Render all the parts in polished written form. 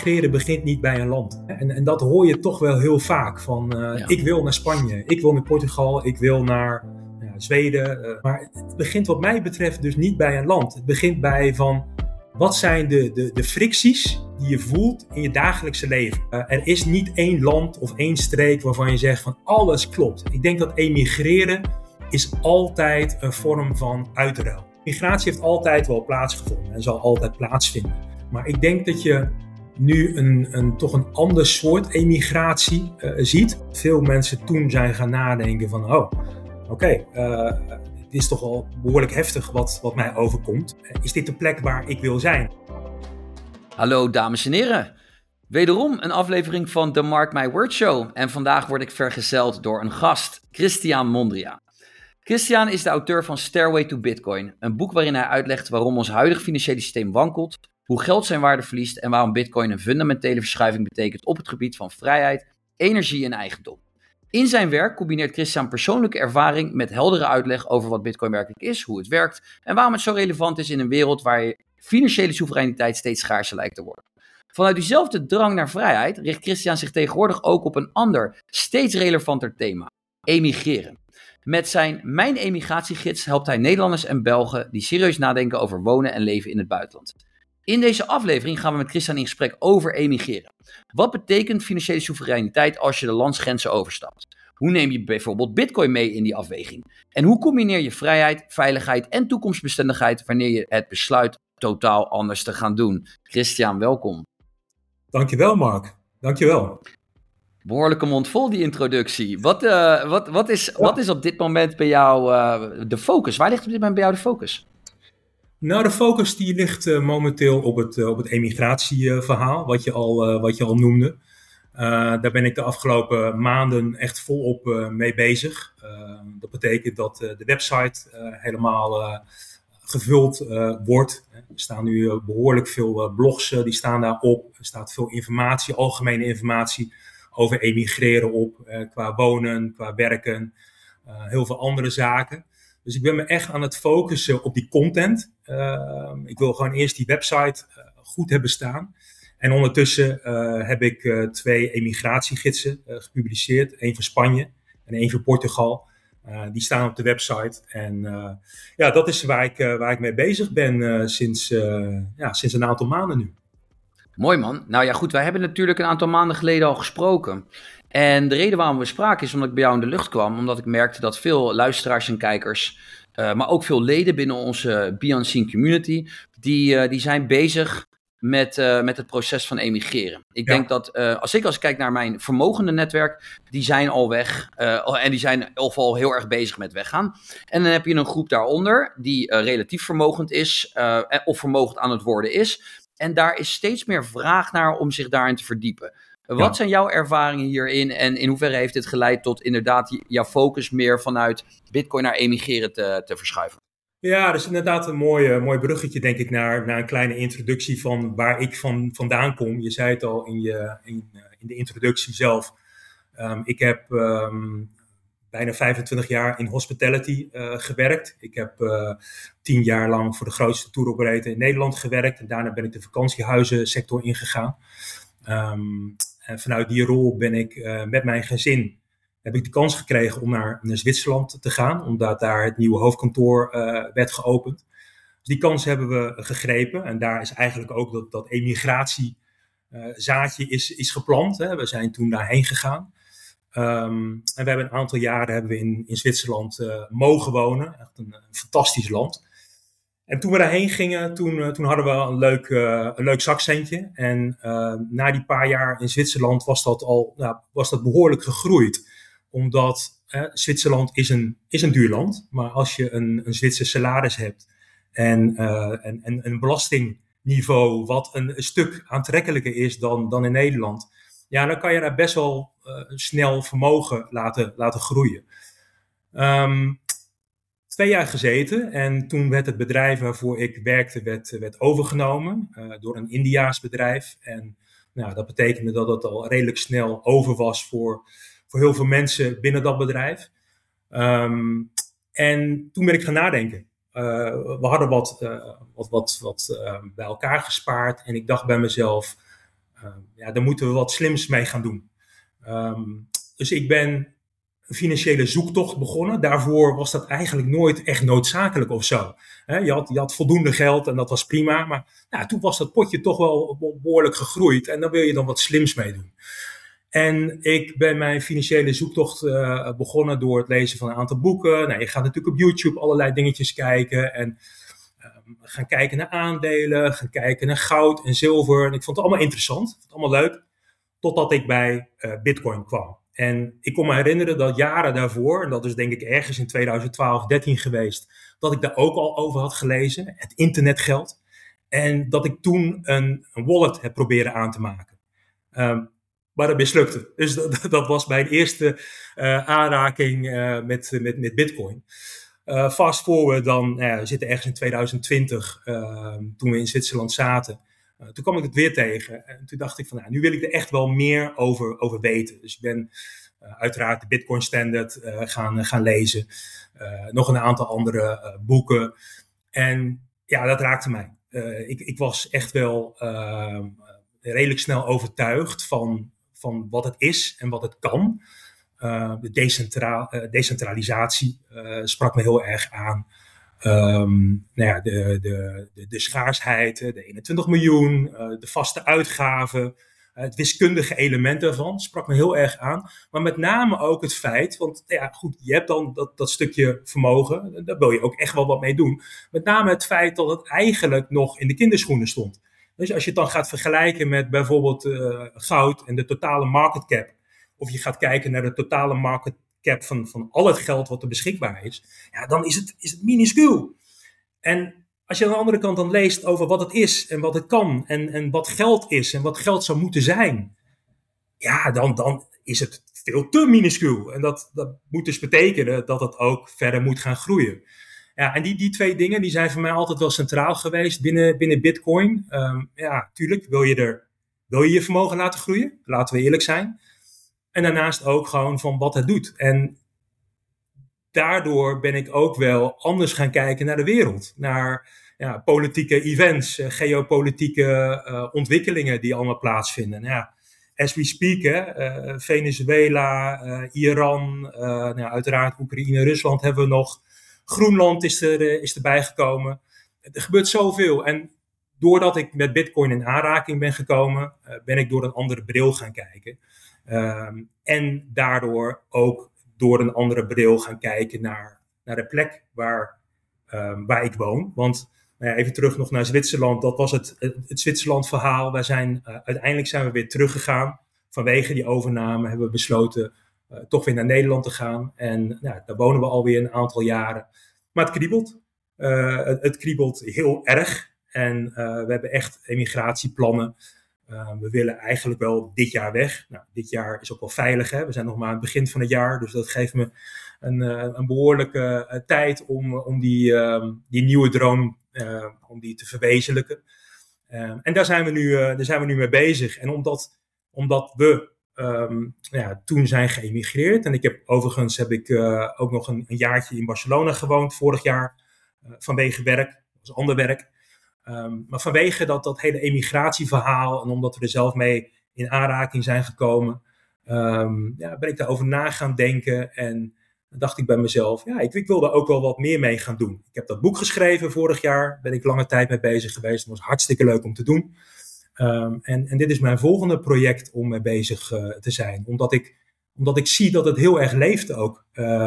emigreren begint niet bij een land. En dat hoor je toch wel heel vaak. Ik wil naar Spanje, ik wil naar Portugal, ik wil naar Zweden. Maar het begint wat mij betreft dus niet bij een land. Het begint bij wat zijn de fricties die je voelt in je dagelijkse leven. Er is niet één land of één streek waarvan je zegt van alles klopt. Ik denk dat emigreren is altijd een vorm van uitruil. Migratie heeft altijd wel plaatsgevonden en zal altijd plaatsvinden. Maar ik denk dat je nu toch een ander soort emigratie ziet. Veel mensen toen zijn gaan nadenken van het is toch wel behoorlijk heftig wat mij overkomt. Is dit de plek waar ik wil zijn? Hallo dames en heren. Wederom een aflevering van de Mark My Word Show. En vandaag word ik vergezeld door een gast, Christian Mondria. Christian is de auteur van Stairway to Bitcoin. Een boek waarin hij uitlegt waarom ons huidige financiële systeem wankelt, hoe geld zijn waarde verliest en waarom Bitcoin een fundamentele verschuiving betekent op het gebied van vrijheid, energie en eigendom. In zijn werk combineert Christian persoonlijke ervaring met heldere uitleg over wat Bitcoin werkelijk is, hoe het werkt en waarom het zo relevant is in een wereld waar financiële soevereiniteit steeds schaarser lijkt te worden. Vanuit diezelfde drang naar vrijheid richt Christian zich tegenwoordig ook op een ander, steeds relevanter thema: emigreren. Met zijn Mijn Emigratiegids helpt hij Nederlanders en Belgen die serieus nadenken over wonen en leven in het buitenland. In deze aflevering gaan we met Christian in gesprek over emigreren. Wat betekent financiële soevereiniteit als je de landsgrenzen overstapt? Hoe neem je bijvoorbeeld Bitcoin mee in die afweging? En hoe combineer je vrijheid, veiligheid en toekomstbestendigheid wanneer je het besluit totaal anders te gaan doen? Christian, welkom. Dankjewel, Mark. Dankjewel. Behoorlijke mond vol die introductie. Wat is op dit moment bij jou de focus? Waar ligt op dit moment bij jou de focus? Nou, de focus die ligt momenteel op het emigratieverhaal, wat je al noemde. Daar ben ik de afgelopen maanden echt volop mee bezig. Dat betekent dat de website helemaal gevuld wordt. Er staan nu behoorlijk veel blogs, die staan daarop. Er staat veel informatie, algemene informatie over emigreren op, qua wonen, qua werken, heel veel andere zaken. Dus ik ben me echt aan het focussen op die content. Ik wil gewoon eerst die website goed hebben staan. En ondertussen heb ik 2 emigratiegidsen gepubliceerd. 1 voor Spanje en 1 voor Portugal. Die staan op de website. En dat is waar ik mee bezig ben sinds een aantal maanden nu. Mooi man. Nou ja goed, wij hebben natuurlijk een aantal maanden geleden al gesproken. En de reden waarom we spraken is omdat ik bij jou in de lucht kwam. Omdat ik merkte dat veel luisteraars en kijkers, maar ook veel leden binnen onze Be Unseen community, die zijn bezig met het proces van emigreren. Ik denk dat, zeker als ik kijk naar mijn vermogende netwerk, die zijn al weg. En die zijn al heel erg bezig met weggaan. En dan heb je een groep daaronder die relatief vermogend is, of vermogend aan het worden is. En daar is steeds meer vraag naar om zich daarin te verdiepen. Wat zijn jouw ervaringen hierin en in hoeverre heeft dit geleid tot inderdaad jouw focus meer vanuit Bitcoin naar emigreren te verschuiven? Ja, dat is inderdaad een mooi bruggetje, denk ik, naar een kleine introductie van waar ik vandaan kom. Je zei het al in de introductie zelf. Ik heb bijna 25 jaar in hospitality gewerkt. Ik heb 10 jaar lang voor de grootste tour operator in Nederland gewerkt. En daarna ben ik de vakantiehuizensector ingegaan. En vanuit die rol ben ik met mijn gezin heb ik de kans gekregen om naar Zwitserland te gaan, omdat daar het nieuwe hoofdkantoor werd geopend. Dus die kans hebben we gegrepen en daar is eigenlijk ook dat emigratiezaadje is geplant. Hè. We zijn toen daarheen gegaan. En we hebben een aantal jaren in Zwitserland mogen wonen. Echt een fantastisch land. En toen we daarheen gingen, toen hadden we een leuk zakcentje. En na die paar jaar in Zwitserland was dat behoorlijk gegroeid. Omdat Zwitserland is een duur land. Maar als je een Zwitser salaris hebt en een belastingniveau wat een stuk aantrekkelijker is dan in Nederland, ja, dan kan je daar best wel snel vermogen laten groeien. 2 jaar gezeten en toen werd het bedrijf waarvoor ik werkte werd overgenomen door een Indiaas bedrijf. En dat betekende dat het al redelijk snel over was voor heel veel mensen binnen dat bedrijf. En toen ben ik gaan nadenken. We hadden wat bij elkaar gespaard en ik dacht bij mezelf, daar moeten we wat slims mee gaan doen. Dus ik ben een financiële zoektocht begonnen. Daarvoor was dat eigenlijk nooit echt noodzakelijk of zo. Je had voldoende geld en dat was prima. Maar toen was dat potje toch wel behoorlijk gegroeid. En daar wil je dan wat slims mee doen. En ik ben mijn financiële zoektocht begonnen door het lezen van een aantal boeken. Je gaat natuurlijk op YouTube allerlei dingetjes kijken. En gaan kijken naar aandelen, gaan kijken naar goud en zilver. En ik vond het allemaal interessant, vond het allemaal leuk. Totdat ik bij Bitcoin kwam. En ik kon me herinneren dat jaren daarvoor, en dat is denk ik ergens in 2012, 13 geweest, dat ik daar ook al over had gelezen, het internetgeld. En dat ik toen een wallet heb proberen aan te maken. Maar dat mislukte. Dus dat was mijn eerste aanraking met Bitcoin. Fast forward dan, we zitten ergens in 2020, toen we in Zwitserland zaten. Toen kwam ik het weer tegen. En toen dacht ik van, nu wil ik er echt wel meer over weten. Dus ik ben uiteraard de Bitcoin Standard gaan lezen. Nog een aantal andere boeken. En dat raakte mij. Ik was echt wel redelijk snel overtuigd van wat het is en wat het kan. De decentralisatie sprak me heel erg aan. De schaarsheid, de 21 miljoen, de vaste uitgaven, het wiskundige element daarvan sprak me heel erg aan. Maar met name ook het feit, want je hebt dan dat stukje vermogen, daar wil je ook echt wel wat mee doen. Met name het feit dat het eigenlijk nog in de kinderschoenen stond. Dus als je het dan gaat vergelijken met bijvoorbeeld goud en de totale market cap, of je gaat kijken naar de totale market cap van al het geld wat er beschikbaar is, dan is het minuscuul. En als je aan de andere kant dan leest over wat het is en wat het kan en wat geld is en wat geld zou moeten zijn, dan is het veel te minuscuul. En dat moet dus betekenen dat het ook verder moet gaan groeien. En die twee dingen die zijn voor mij altijd wel centraal geweest binnen Bitcoin. Tuurlijk wil je je vermogen laten groeien, laten we eerlijk zijn. En daarnaast ook gewoon van wat het doet. En daardoor ben ik ook wel anders gaan kijken naar de wereld. Naar politieke events, geopolitieke ontwikkelingen die allemaal plaatsvinden. As we speak, Venezuela, Iran, uiteraard Oekraïne, Rusland hebben we nog. Groenland is erbij gekomen. Er gebeurt zoveel. En doordat ik met Bitcoin in aanraking ben gekomen, ben ik door een andere bril gaan kijken. En daardoor ook door een andere bril gaan kijken naar de plek waar ik woon. Want even terug nog naar Zwitserland. Dat was het Zwitserland verhaal. Uiteindelijk zijn we weer teruggegaan. Vanwege die overname hebben we besloten toch weer naar Nederland te gaan. En daar wonen we alweer een aantal jaren. Maar het kriebelt. Het kriebelt heel erg. En we hebben echt emigratieplannen. We willen eigenlijk wel dit jaar weg. Dit jaar is ook wel veilig. Hè? We zijn nog maar aan het begin van het jaar. Dus dat geeft me een behoorlijke tijd om die nieuwe droom om die te verwezenlijken. En daar zijn we nu mee bezig. En omdat we toen zijn geëmigreerd. En overigens heb ik ook nog een jaartje in Barcelona gewoond vorig jaar. Vanwege werk. Dat was ander werk. Maar vanwege dat hele emigratieverhaal en omdat we er zelf mee in aanraking zijn gekomen, ben ik daarover na gaan denken en dacht ik bij mezelf, ik wil daar ook wel wat meer mee gaan doen. Ik heb dat boek geschreven vorig jaar, ben ik lange tijd mee bezig geweest. Het was hartstikke leuk om te doen. En dit is mijn volgende project om mee bezig te zijn, omdat ik zie dat het heel erg leeft ook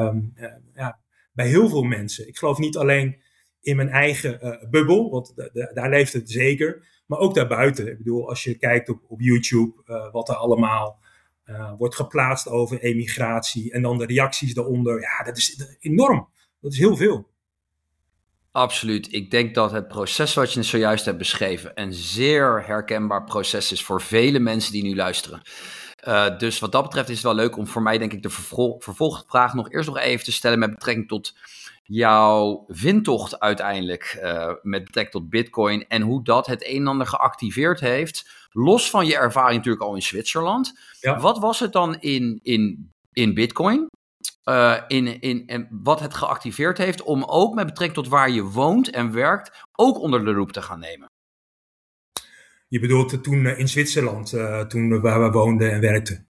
bij heel veel mensen. Ik geloof niet alleen in mijn eigen bubbel, want daar leeft het zeker. Maar ook daarbuiten. Ik bedoel, als je kijkt op YouTube, wat er allemaal wordt geplaatst over emigratie. En dan de reacties daaronder. Dat is enorm. Dat is heel veel. Absoluut. Ik denk dat het proces wat je zojuist hebt beschreven een zeer herkenbaar proces is voor vele mensen die nu luisteren. Dus wat dat betreft is het wel leuk om voor mij denk ik de vervolgvraag eerst nog even te stellen met betrekking tot jouw vindtocht uiteindelijk met betrekking tot Bitcoin en hoe dat het een en ander geactiveerd heeft, los van je ervaring natuurlijk al in Zwitserland. Ja. Wat was het dan in Bitcoin? En wat het geactiveerd heeft om ook met betrekking tot waar je woont en werkt ook onder de loep te gaan nemen? Je bedoelt toen in Zwitserland, toen waar we woonden en werkten.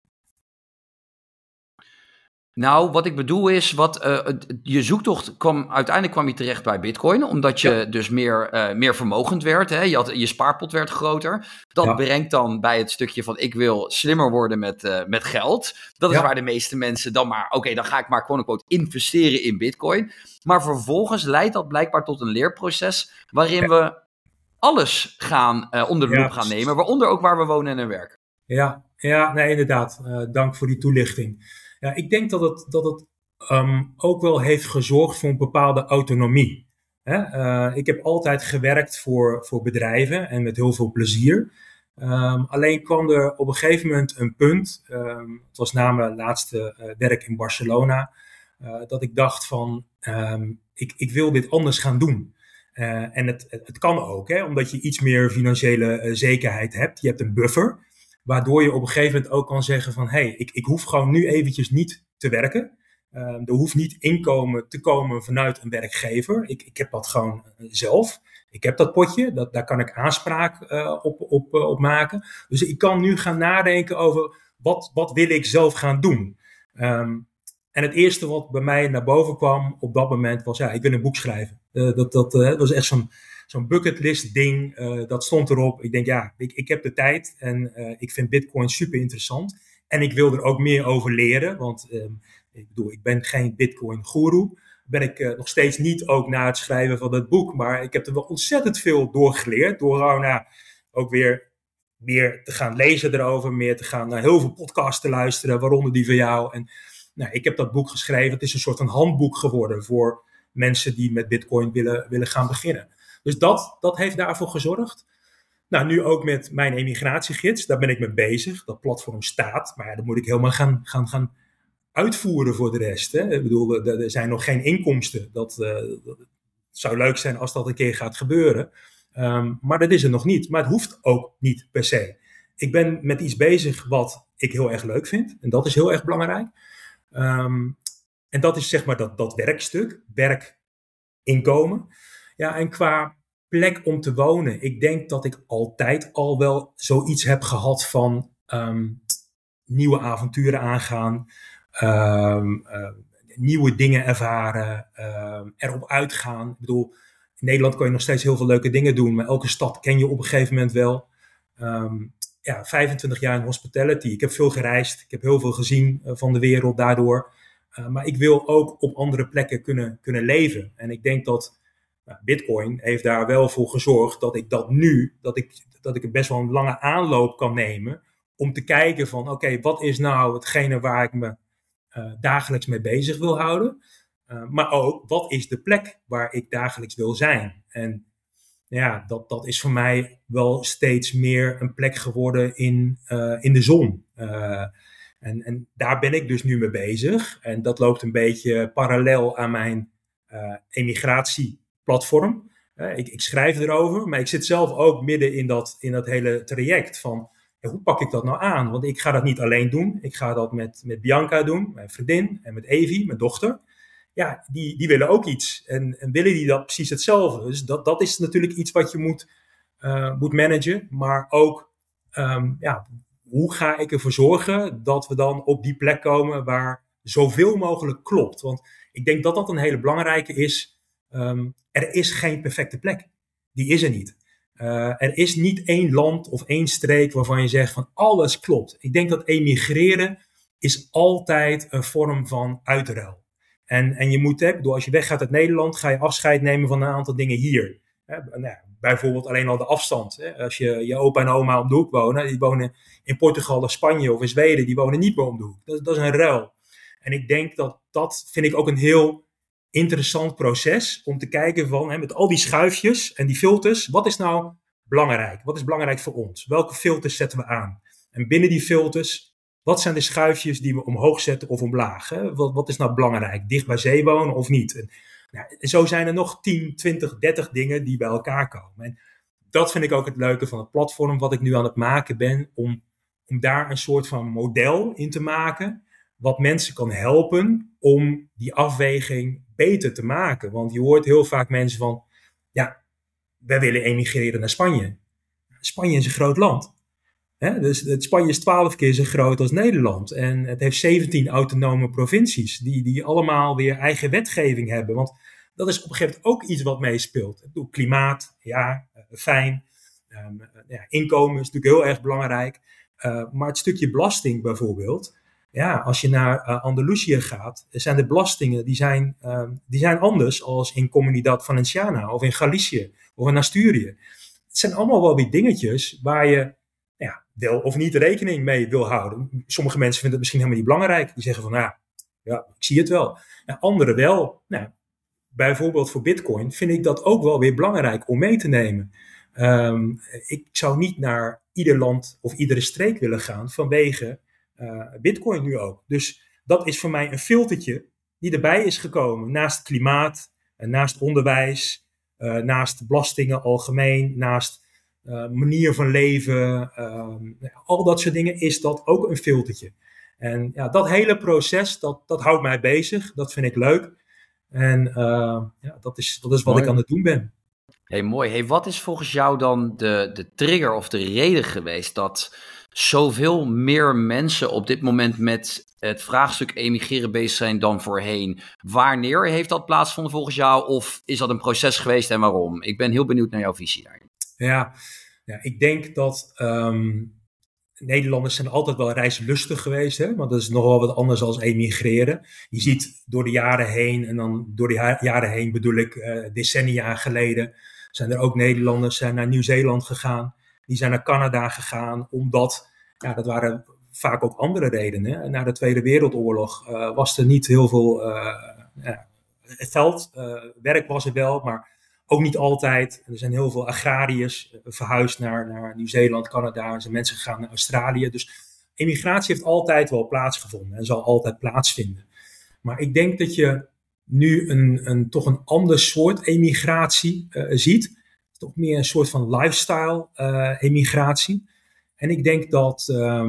Nou, wat ik bedoel is, je zoektocht uiteindelijk kwam je terecht bij Bitcoin, omdat je dus meer vermogend werd. Hè? Je spaarpot werd groter. Dat brengt dan bij het stukje van ik wil slimmer worden met geld. Dat is waar de meeste mensen dan maar, dan ga ik maar quote-unquote investeren in Bitcoin. Maar vervolgens leidt dat blijkbaar tot een leerproces waarin we alles onder de loep gaan nemen, waaronder ook waar we wonen en werken. Ja, nee, inderdaad. Dank voor die toelichting. Ja, ik denk dat het ook wel heeft gezorgd voor een bepaalde autonomie. Ik heb altijd gewerkt voor bedrijven en met heel veel plezier. Alleen kwam er op een gegeven moment een punt, het was na mijn laatste werk in Barcelona, dat ik dacht van, ik wil dit anders gaan doen. En het kan ook, omdat je iets meer financiële zekerheid hebt. Je hebt een buffer. Waardoor je op een gegeven moment ook kan zeggen van, ik hoef gewoon nu eventjes niet te werken. Er hoeft niet inkomen te komen vanuit een werkgever. Ik heb dat gewoon zelf. Ik heb dat potje, daar kan ik aanspraak op maken. Dus ik kan nu gaan nadenken over wat wil ik zelf gaan doen. En het eerste wat bij mij naar boven kwam op dat moment was, ik wil een boek schrijven. Dat was echt zo'n bucketlist ding, dat stond erop. Ik denk, ik heb de tijd en ik vind Bitcoin super interessant. En ik wil er ook meer over leren, want ik ben geen Bitcoin-goeroe. Ben ik nog steeds niet ook na het schrijven van het boek. Maar ik heb er wel ontzettend veel door geleerd. Door gewoon ook weer meer te gaan lezen erover. Meer te gaan naar heel veel podcasts te luisteren, waaronder die van jou. En ik heb dat boek geschreven. Het is een soort van handboek geworden voor mensen die met Bitcoin willen gaan beginnen. Dus dat heeft daarvoor gezorgd. Nou, nu ook met mijn emigratiegids, daar ben ik mee bezig. Dat platform staat, maar dat moet ik helemaal gaan uitvoeren voor de rest. Hè. Ik bedoel, er zijn nog geen inkomsten. Dat zou leuk zijn als dat een keer gaat gebeuren. Maar dat is er nog niet. Maar het hoeft ook niet per se. Ik ben met iets bezig wat ik heel erg leuk vind. En dat is heel erg belangrijk. En dat is zeg maar dat werkstuk. Werkinkomen. Ja, en qua plek om te wonen. Ik denk dat ik altijd al wel zoiets heb gehad van nieuwe avonturen aangaan. Nieuwe dingen ervaren. Erop uitgaan. Ik bedoel, in Nederland kan je nog steeds heel veel leuke dingen doen. Maar elke stad ken je op een gegeven moment wel. 25 jaar in hospitality. Ik heb veel gereisd. Ik heb heel veel gezien van de wereld daardoor. Maar ik wil ook op andere plekken kunnen leven. En ik denk dat Bitcoin heeft daar wel voor gezorgd dat ik dat ik best wel een lange aanloop kan nemen om te kijken van oké, wat is nou hetgene waar ik me dagelijks mee bezig wil houden. Maar ook, wat is de plek waar ik dagelijks wil zijn? En dat is voor mij wel steeds meer een plek geworden in de zon. En daar ben ik dus nu mee bezig. En dat loopt een beetje parallel aan mijn emigratieplatform. Ik schrijf erover, maar ik zit zelf ook midden in dat hele traject van hoe pak ik dat nou aan? Want ik ga dat niet alleen doen. Ik ga dat met Bianca doen, mijn vriendin, en met Evie, mijn dochter. Ja, die willen ook iets. En willen die dat precies hetzelfde? Dus dat is natuurlijk iets wat je moet managen. Maar ook, hoe ga ik ervoor zorgen dat we dan op die plek komen waar zoveel mogelijk klopt? Want ik denk dat dat een hele belangrijke is. Er is geen perfecte plek. Die is er niet. Er is niet één land of één streek waarvan je zegt van alles klopt. Ik denk dat emigreren is altijd een vorm van uitruil. En je moet, als je weggaat uit Nederland, ga je afscheid nemen van een aantal dingen hier. Bijvoorbeeld alleen al de afstand. Als je opa en oma om de hoek wonen, die wonen in Portugal of Spanje of in Zweden, die wonen niet meer om de hoek. Dat is een ruil. En ik denk dat vind ik ook een heel interessant proces om te kijken van, met al die schuifjes en die filters, wat is nou belangrijk? Wat is belangrijk voor ons? Welke filters zetten we aan? En binnen die filters, wat zijn de schuifjes die we omhoog zetten of omlaag? Hè? Wat is nou belangrijk? Dicht bij zee wonen of niet? En zo zijn er nog 10, 20, 30 dingen die bij elkaar komen. En dat vind ik ook het leuke van het platform wat ik nu aan het maken ben, om daar een soort van model in te maken, wat mensen kan helpen om die afweging beter te maken. Want je hoort heel vaak mensen van, wij willen emigreren naar Spanje. Spanje is een groot land. Dus Spanje is 12 keer zo groot als Nederland. En het heeft 17 autonome provincies die allemaal weer eigen wetgeving hebben. Want dat is op een gegeven moment ook iets wat meespeelt. Klimaat, fijn. Inkomen is natuurlijk heel erg belangrijk. Maar het stukje belasting bijvoorbeeld. Ja, als je naar Andalusië gaat, zijn de belastingen die zijn anders als in Comunidad Valenciana of in Galicië of in Asturië. Het zijn allemaal wel weer dingetjes waar je wel of niet rekening mee wil houden. Sommige mensen vinden het misschien helemaal niet belangrijk. Die zeggen van, ja, ik zie het wel. Anderen wel. Nou, bijvoorbeeld voor Bitcoin vind ik dat ook wel weer belangrijk om mee te nemen. Ik zou niet naar ieder land of iedere streek willen gaan vanwege Bitcoin nu ook. Dus dat is voor mij een filtertje die erbij is gekomen. Naast klimaat, naast onderwijs, naast belastingen algemeen, naast manier van leven, al dat soort dingen is dat ook een filtertje. En dat hele proces, dat houdt mij bezig. Dat vind ik leuk. En dat is wat Mooi. Ik aan het doen ben. Hey, mooi. Hey, wat is volgens jou dan de trigger of de reden geweest dat zoveel meer mensen op dit moment met het vraagstuk emigreren bezig zijn dan voorheen? Wanneer heeft dat plaatsgevonden volgens jou? Of is dat een proces geweest en waarom? Ik ben heel benieuwd naar jouw visie daarin. Ja, ik denk dat Nederlanders zijn altijd wel reislustig geweest. Hè? Want dat is nogal wat anders dan emigreren. Je ziet door de jaren heen, en dan door de jaren heen bedoel ik decennia geleden, zijn er ook Nederlanders zijn naar Nieuw-Zeeland gegaan. Die zijn naar Canada gegaan, omdat, dat waren vaak ook andere redenen. Hè? Na de Tweede Wereldoorlog was er niet heel veel geld. Werk was er wel, maar ook niet altijd. Er zijn heel veel agrariërs verhuisd naar Nieuw-Zeeland, Canada. Er zijn mensen gegaan naar Australië. Dus emigratie heeft altijd wel plaatsgevonden en zal altijd plaatsvinden. Maar ik denk dat je nu toch een ander soort emigratie ziet. Toch meer een soort van lifestyle emigratie. En ik denk dat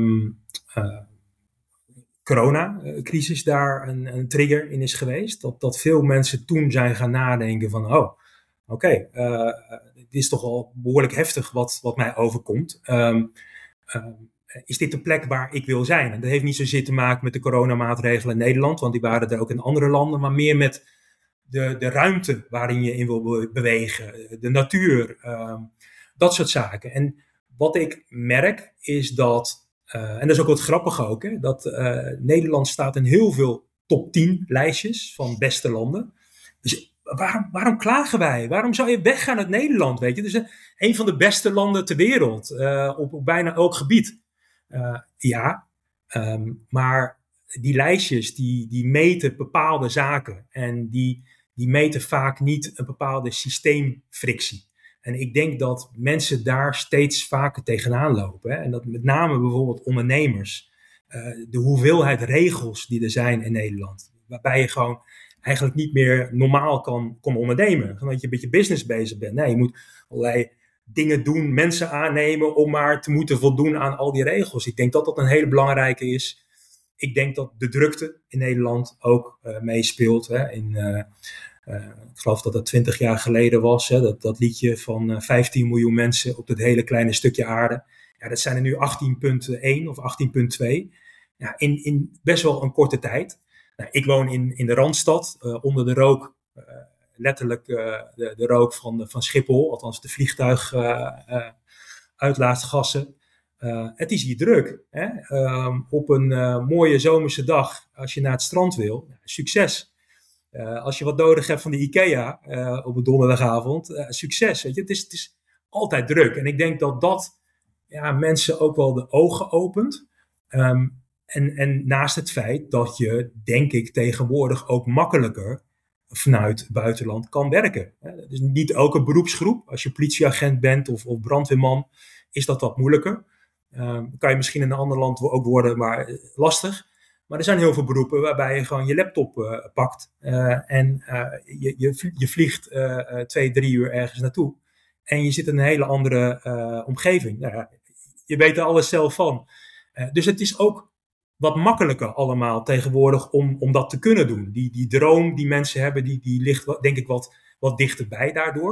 coronacrisis daar een trigger in is geweest. Dat veel mensen toen zijn gaan nadenken van, Oké, dit is toch al behoorlijk heftig wat mij overkomt. Is dit de plek waar ik wil zijn? En dat heeft niet zozeer te maken met de coronamaatregelen in Nederland, want die waren er ook in andere landen, maar meer met de ruimte waarin je in wil bewegen, de natuur, dat soort zaken. En wat ik merk is dat, en dat is ook wat grappig ook, hè, dat Nederland staat in heel veel top 10 lijstjes van beste landen. Dus waarom klagen wij? Waarom zou je weggaan uit Nederland? Weet je? Dus een van de beste landen ter wereld op bijna elk gebied. Maar die lijstjes die meten bepaalde zaken en die meten vaak niet een bepaalde systeemfrictie. En ik denk dat mensen daar steeds vaker tegenaan lopen. Hè? En dat met name bijvoorbeeld ondernemers. De hoeveelheid regels die er zijn in Nederland. Waarbij je gewoon eigenlijk niet meer normaal kan ondernemen. Omdat je een beetje business bezig bent. Nee, je moet allerlei dingen doen, mensen aannemen om maar te moeten voldoen aan al die regels. Ik denk dat dat een hele belangrijke is. Ik denk dat de drukte in Nederland ook meespeelt. Hè. Ik geloof dat dat 20 jaar geleden was. Hè, dat liedje van 15 miljoen mensen op dat hele kleine stukje aarde. Ja, dat zijn er nu 18,1 of 18,2. Ja, in best wel een korte tijd. Nou, ik woon in de Randstad, onder de rook, letterlijk de rook van Schiphol, althans de vliegtuiguitlaatgassen. Het is hier druk. Hè? Op een mooie zomerse dag, als je naar het strand wil, succes. Als je wat nodig hebt van de IKEA op een donderdagavond, succes. Weet je? Het is altijd druk. En ik denk dat mensen ook wel de ogen opent. En naast het feit dat je, denk ik, tegenwoordig ook makkelijker vanuit het buitenland kan werken. Dus niet elke beroepsgroep. Als je politieagent bent of brandweerman, is dat wat moeilijker. Kan je misschien in een ander land ook worden, maar lastig. Maar er zijn heel veel beroepen waarbij je gewoon je laptop pakt. En je vliegt 2-3 uur ergens naartoe. En je zit in een hele andere omgeving. Nou ja, je weet er alles zelf van. Dus het is ook wat makkelijker allemaal tegenwoordig om dat te kunnen doen. Die droom die mensen hebben, die ligt denk ik wat dichterbij daardoor.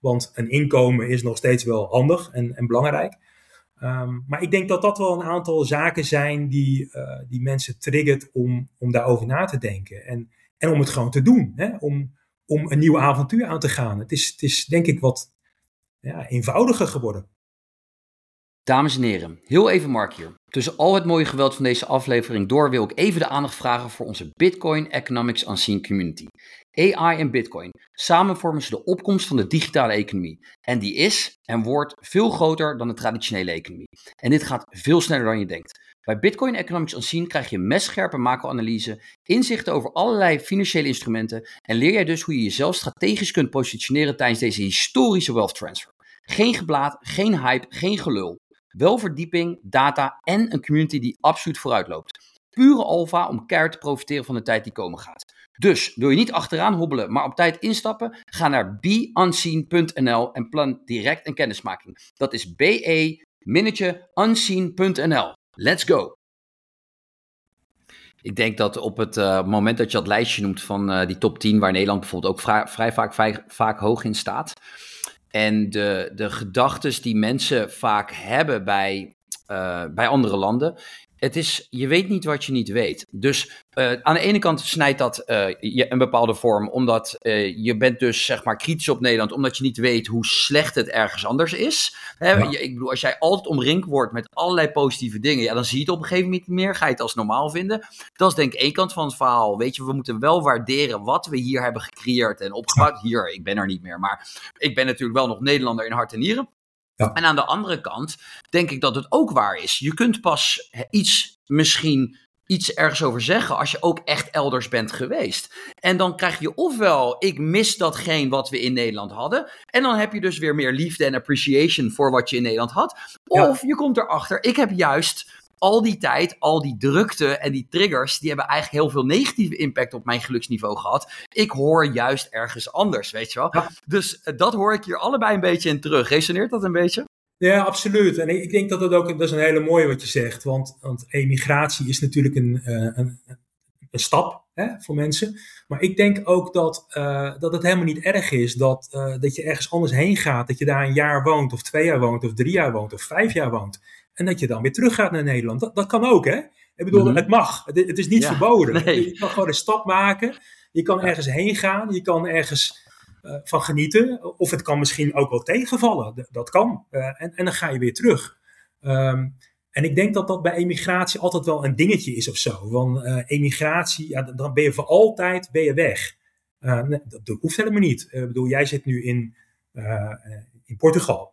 Want een inkomen is nog steeds wel handig en belangrijk. Maar ik denk dat dat wel een aantal zaken zijn die mensen triggert om daarover na te denken. En om het gewoon te doen. Hè? Om een nieuw avontuur aan te gaan. Het is denk ik wat eenvoudiger geworden. Dames en heren, heel even Mark hier. Tussen al het mooie geweld van deze aflevering door wil ik even de aandacht vragen voor onze Bitcoin Economics Unseen community. AI en Bitcoin. Samen vormen ze de opkomst van de digitale economie. En die is en wordt veel groter dan de traditionele economie. En dit gaat veel sneller dan je denkt. Bij Bitcoin Economics Unseen krijg je messcherpe macro-analyse, inzichten over allerlei financiële instrumenten en leer jij dus hoe je jezelf strategisch kunt positioneren tijdens deze historische wealth transfer. Geen geblaat, geen hype, geen gelul. Wel verdieping, data en een community die absoluut vooruit loopt. Pure alpha om keihard te profiteren van de tijd die komen gaat. Dus wil je niet achteraan hobbelen, maar op tijd instappen? Ga naar beunseen.nl en plan direct een kennismaking. Dat is be-unseen.nl. Let's go! Ik denk dat op het moment dat je dat lijstje noemt van die top 10, waar Nederland bijvoorbeeld ook vrij vaak hoog in staat. En de gedachtes die mensen vaak hebben bij andere landen. Het is, je weet niet wat je niet weet. Dus aan de ene kant snijdt dat je een bepaalde vorm, omdat je bent dus zeg maar kritisch op Nederland, omdat je niet weet hoe slecht het ergens anders is. Ja. Ik bedoel, als jij altijd omringd wordt met allerlei positieve dingen, ja, dan zie je het op een gegeven moment meer, ga je het als normaal vinden. Dat is denk ik één kant van het verhaal. Weet je, we moeten wel waarderen wat we hier hebben gecreëerd en opgebouwd. Hier, ik ben er niet meer, maar ik ben natuurlijk wel nog Nederlander in hart en nieren. Ja. En aan de andere kant denk ik dat het ook waar is. Je kunt pas misschien iets ergens over zeggen als je ook echt elders bent geweest. En dan krijg je ofwel, ik mis datgene wat we in Nederland hadden. En dan heb je dus weer meer liefde en appreciation voor wat je in Nederland had. Of je komt erachter, ik heb juist al die tijd, al die drukte en die triggers, die hebben eigenlijk heel veel negatieve impact op mijn geluksniveau gehad. Ik hoor juist ergens anders, weet je wel. Ja. Dus dat hoor ik hier allebei een beetje in terug. Resoneert dat een beetje? Ja, absoluut. En ik denk dat is een hele mooie wat je zegt. Want emigratie is natuurlijk een stap voor mensen. Maar ik denk ook dat het helemaal niet erg is dat je ergens anders heen gaat. Dat je daar een jaar woont, of 2 jaar woont, of 3 jaar woont, of 5 jaar woont. En dat je dan weer terug gaat naar Nederland. Dat kan ook, hè? Ik bedoel, het mag. Het is niet verboden. Nee. Je kan gewoon een stap maken. Je kan ergens heen gaan. Je kan ergens van genieten. Of het kan misschien ook wel tegenvallen. Dat kan. En dan ga je weer terug. En ik denk dat bij emigratie altijd wel een dingetje is of zo. Want emigratie, ja, dan ben je voor altijd weg. Dat hoeft helemaal niet. Ik bedoel, jij zit nu in Portugal.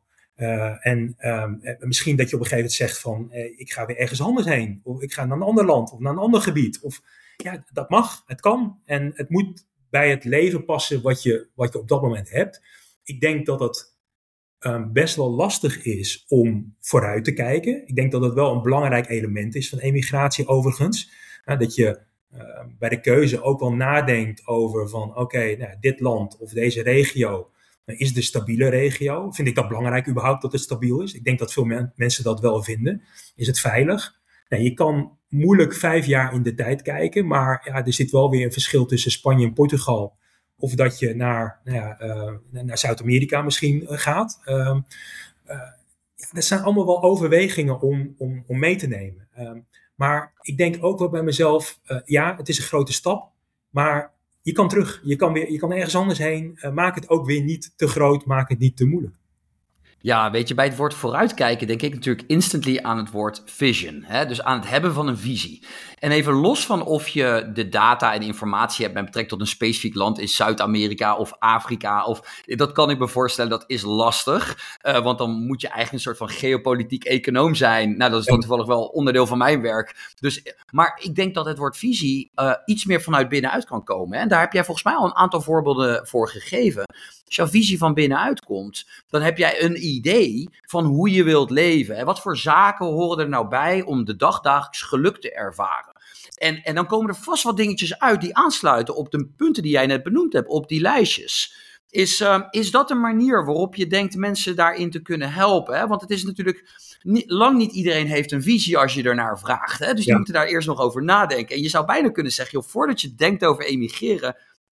Misschien dat je op een gegeven moment zegt van ik ga weer ergens anders heen. Of ik ga naar een ander land of naar een ander gebied. Of ja, dat mag, het kan. En het moet bij het leven passen wat je op dat moment hebt. Ik denk dat het best wel lastig is om vooruit te kijken. Ik denk dat het wel een belangrijk element is van emigratie overigens. Dat je bij de keuze ook wel nadenkt over van oké, dit land of deze regio is het een stabiele regio. Vind ik dat belangrijk überhaupt dat het stabiel is? Ik denk dat veel mensen dat wel vinden. Is het veilig? Je kan moeilijk 5 jaar in de tijd kijken, maar er zit wel weer een verschil tussen Spanje en Portugal. Of dat je naar Zuid-Amerika misschien gaat. Dat zijn allemaal wel overwegingen om mee te nemen. Maar ik denk ook wel bij mezelf, het is een grote stap, maar je kan terug. Je kan ergens anders heen. Maak het ook weer niet te groot, maak het niet te moeilijk. Ja, weet je, bij het woord vooruitkijken denk ik natuurlijk instantly aan het woord vision. Hè? Dus aan het hebben van een visie. En even los van of je de data en informatie hebt met betrekking tot een specifiek land in Zuid-Amerika of Afrika. Dat kan ik me voorstellen, dat is lastig. Want dan moet je eigenlijk een soort van geopolitiek econoom zijn. Nou, dat is dan toevallig wel onderdeel van mijn werk. Maar ik denk dat het woord visie iets meer vanuit binnenuit kan komen. Hè? En daar heb jij volgens mij al een aantal voorbeelden voor gegeven. Als jouw visie van binnenuit komt, dan heb jij een idee van hoe je wilt leven. En wat voor zaken horen er nou bij om de dagdagelijks geluk te ervaren? En dan komen er vast wat dingetjes uit die aansluiten op de punten die jij net benoemd hebt, op die lijstjes. Is dat een manier waarop je denkt mensen daarin te kunnen helpen? Hè? Want het is natuurlijk, lang niet iedereen heeft een visie als je ernaar vraagt. Hè? Dus je moet er daar eerst nog over nadenken. En je zou bijna kunnen zeggen, voordat je denkt over emigreren,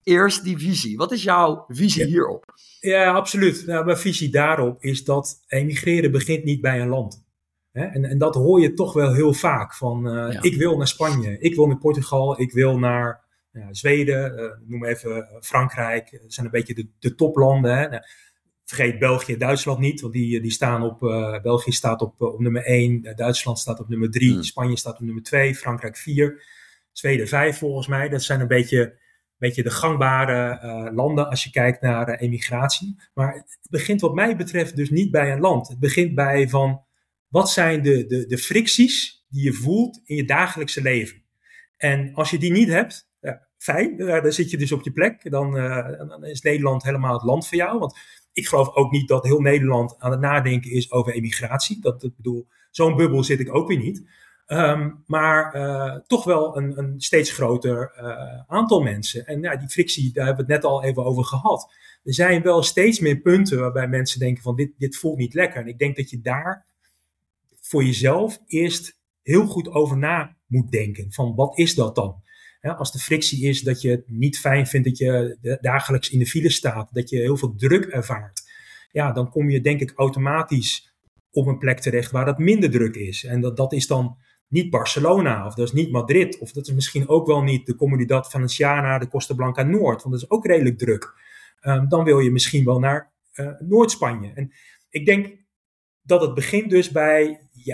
eerst die visie. Wat is jouw visie hierop? Ja, absoluut. Nou, mijn visie daarop is dat emigreren begint niet bij een land. En dat hoor je toch wel heel vaak. Ik wil naar Spanje, ik wil naar Portugal, ik wil naar Zweden, noem even Frankrijk. Dat zijn een beetje de toplanden. Hè. Nou, vergeet België en Duitsland niet, want die staan op... België staat op nummer 1, Duitsland staat op nummer 3, Spanje staat op nummer 2, Frankrijk 4, Zweden 5 volgens mij. Dat zijn een beetje de gangbare landen als je kijkt naar emigratie. Maar het begint wat mij betreft dus niet bij een land. Het begint bij wat zijn de fricties die je voelt in je dagelijkse leven. En als je die niet hebt, fijn, dan zit je dus op je plek. Dan is Nederland helemaal het land voor jou. Want ik geloof ook niet dat heel Nederland aan het nadenken is over emigratie. Zo'n bubbel zit ik ook weer niet. Maar toch wel een steeds groter aantal mensen. En die frictie, daar hebben we het net al even over gehad. Er zijn wel steeds meer punten waarbij mensen denken van dit voelt niet lekker. En ik denk dat je daar voor jezelf eerst heel goed over na moet denken. Van wat is dat dan? Als de frictie is dat je het niet fijn vindt dat je dagelijks in de file staat. Dat je heel veel druk ervaart. Ja, dan kom je denk ik automatisch op een plek terecht waar dat minder druk is. En dat is dan niet Barcelona, of dat is niet Madrid, of dat is misschien ook wel niet de Comunidad Valenciana, de Costa Blanca Noord, want dat is ook redelijk druk. Dan wil je misschien wel naar Noord-Spanje. En ik denk dat het begint dus bij je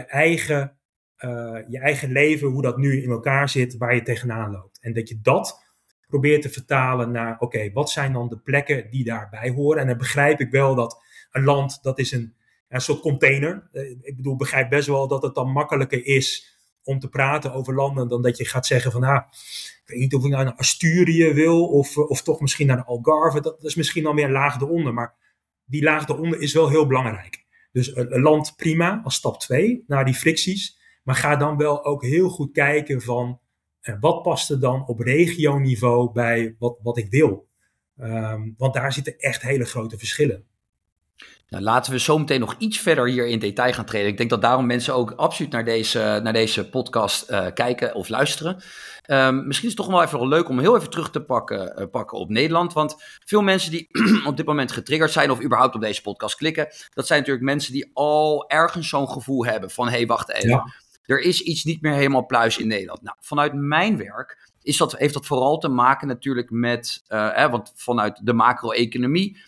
eigen leven, hoe dat nu in elkaar zit, waar je tegenaan loopt. En dat je dat probeert te vertalen naar, oké, wat zijn dan de plekken die daarbij horen? En dan begrijp ik wel dat een land, dat is een soort container. Ik begrijp best wel dat het dan makkelijker is om te praten over landen dan dat je gaat zeggen van, ik weet niet of ik nou naar Asturië wil of toch misschien naar de Algarve. Dat is misschien dan weer een laag eronder, maar die laag eronder is wel heel belangrijk. Dus een land prima als stap 2 naar die fricties, maar ga dan wel ook heel goed kijken van wat past er dan op regioniveau bij wat ik wil. Want daar zitten echt hele grote verschillen. Nou, laten we zo meteen nog iets verder hier in detail gaan treden. Ik denk dat daarom mensen ook absoluut naar deze podcast kijken of luisteren. Misschien is het toch wel even leuk om heel even terug te pakken op Nederland. Want veel mensen die op dit moment getriggerd zijn of überhaupt op deze podcast klikken, dat zijn natuurlijk mensen die al ergens zo'n gevoel hebben van, hé, wacht even. Ja. Er is iets niet meer helemaal pluis in Nederland. Nou, vanuit mijn werk heeft dat vooral te maken natuurlijk met, want vanuit de macro-economie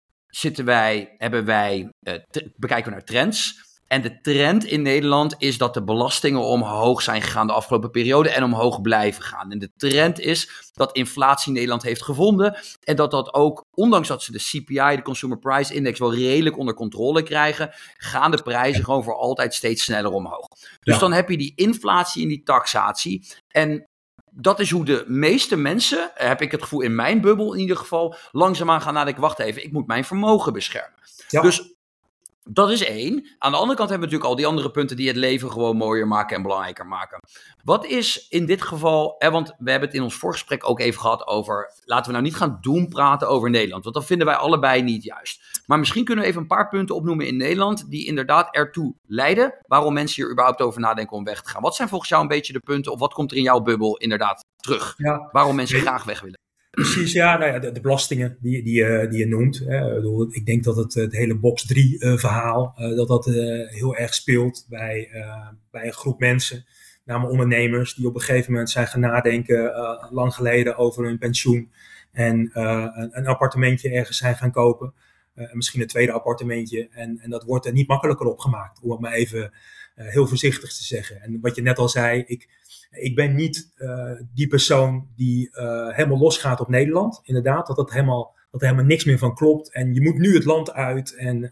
bekijken we naar trends. En de trend in Nederland is dat de belastingen omhoog zijn gegaan de afgelopen periode en omhoog blijven gaan. En de trend is dat inflatie in Nederland heeft gevonden en dat ook, ondanks dat ze de CPI, de Consumer Price Index, wel redelijk onder controle krijgen, gaan de prijzen gewoon voor altijd steeds sneller omhoog. Dus dan heb je die inflatie en die taxatie. En dat is hoe de meeste mensen, heb ik het gevoel in mijn bubbel in ieder geval, langzaamaan gaan nadenken, wacht even, ik moet mijn vermogen beschermen. Ja. Dus dat is 1. Aan de andere kant hebben we natuurlijk al die andere punten die het leven gewoon mooier maken en belangrijker maken. Wat is in dit geval, want we hebben het in ons voorgesprek ook even gehad over, laten we nou niet gaan praten over Nederland, want dat vinden wij allebei niet juist. Maar misschien kunnen we even een paar punten opnoemen in Nederland die inderdaad ertoe leiden waarom mensen hier überhaupt over nadenken om weg te gaan. Wat zijn volgens jou een beetje de punten of wat komt er in jouw bubbel inderdaad terug? Waarom mensen graag weg willen? Precies, de belastingen die je noemt. Ik denk dat het hele box 3 verhaal, dat heel erg speelt bij een groep mensen, namelijk ondernemers, die op een gegeven moment zijn gaan nadenken, lang geleden, over hun pensioen. En een appartementje ergens zijn gaan kopen. Misschien een tweede appartementje. En dat wordt er niet makkelijker op gemaakt, om het maar even heel voorzichtig te zeggen. En wat je net al zei, ik ben niet die persoon die helemaal losgaat op Nederland. Inderdaad, dat er helemaal niks meer van klopt. En je moet nu het land uit. En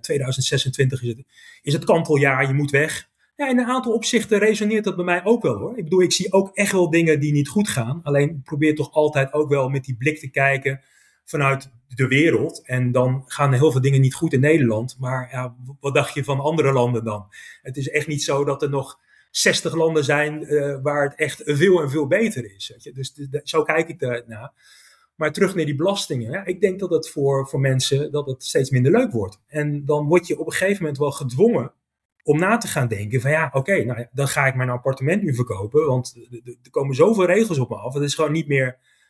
2026 is het kanteljaar, je moet weg. Ja, in een aantal opzichten resoneert dat bij mij ook wel, hoor. Ik zie ook echt wel dingen die niet goed gaan. Alleen ik probeer toch altijd ook wel met die blik te kijken vanuit de wereld. En dan gaan er heel veel dingen niet goed in Nederland. Maar wat dacht je van andere landen dan? Het is echt niet zo dat er nog 60 landen zijn waar het echt veel en veel beter is. Weet je? Dus zo kijk ik daarnaar. Maar terug naar die belastingen. Ja, ik denk dat het voor mensen dat het steeds minder leuk wordt. En dan word je op een gegeven moment wel gedwongen om na te gaan denken van dan ga ik mijn appartement nu verkopen. Want er komen zoveel regels op me af. Het is gewoon niet meer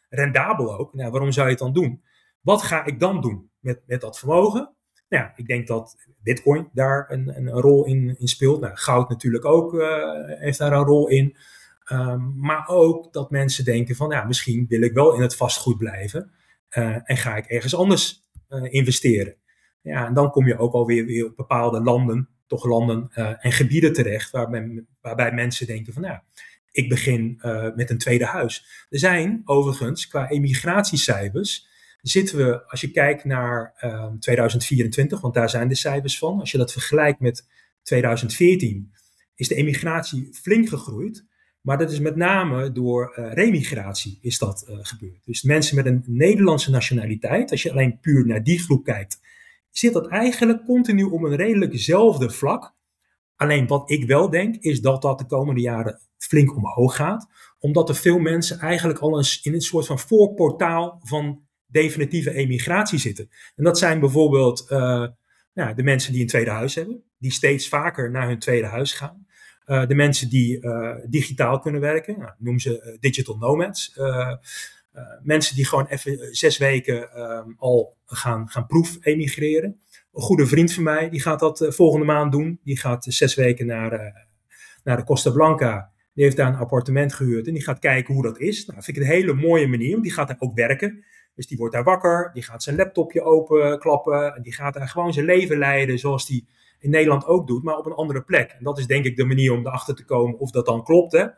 rendabel ook. Nou, waarom zou je het dan doen? Wat ga ik dan doen met dat vermogen? Nou, ik denk dat Bitcoin daar een rol in speelt. Nou, goud natuurlijk ook heeft daar een rol in. Maar ook dat mensen denken van, misschien wil ik wel in het vastgoed blijven. En ga ik ergens anders investeren. Ja, en dan kom je ook alweer weer op bepaalde landen en gebieden terecht. Waarbij mensen denken van, ik begin met een tweede huis. Er zijn overigens qua emigratiecijfers, zitten we, als je kijkt naar 2024, want daar zijn de cijfers van. Als je dat vergelijkt met 2014, is de emigratie flink gegroeid. Maar dat is met name door remigratie is dat gebeurd. Dus mensen met een Nederlandse nationaliteit, als je alleen puur naar die groep kijkt, zit dat eigenlijk continu op een redelijkzelfde vlak. Alleen wat ik wel denk, is dat de komende jaren flink omhoog gaat. Omdat er veel mensen eigenlijk al in een soort van voorportaal van definitieve emigratie zitten. En dat zijn bijvoorbeeld de mensen die een tweede huis hebben. Die steeds vaker naar hun tweede huis gaan. De mensen die digitaal kunnen werken. Noem ze digital nomads. Mensen die gewoon even 6 weken al gaan proef emigreren. Een goede vriend van mij, die gaat dat volgende maand doen. Die gaat 6 weken naar de Costa Blanca. Die heeft daar een appartement gehuurd en die gaat kijken hoe dat is. Nou, dat vind ik een hele mooie manier, want die gaat daar ook werken. Dus die wordt daar wakker, die gaat zijn laptopje openklappen. En die gaat daar gewoon zijn leven leiden zoals die in Nederland ook doet, maar op een andere plek. En dat is denk ik de manier om erachter te komen of dat dan klopt. Hè?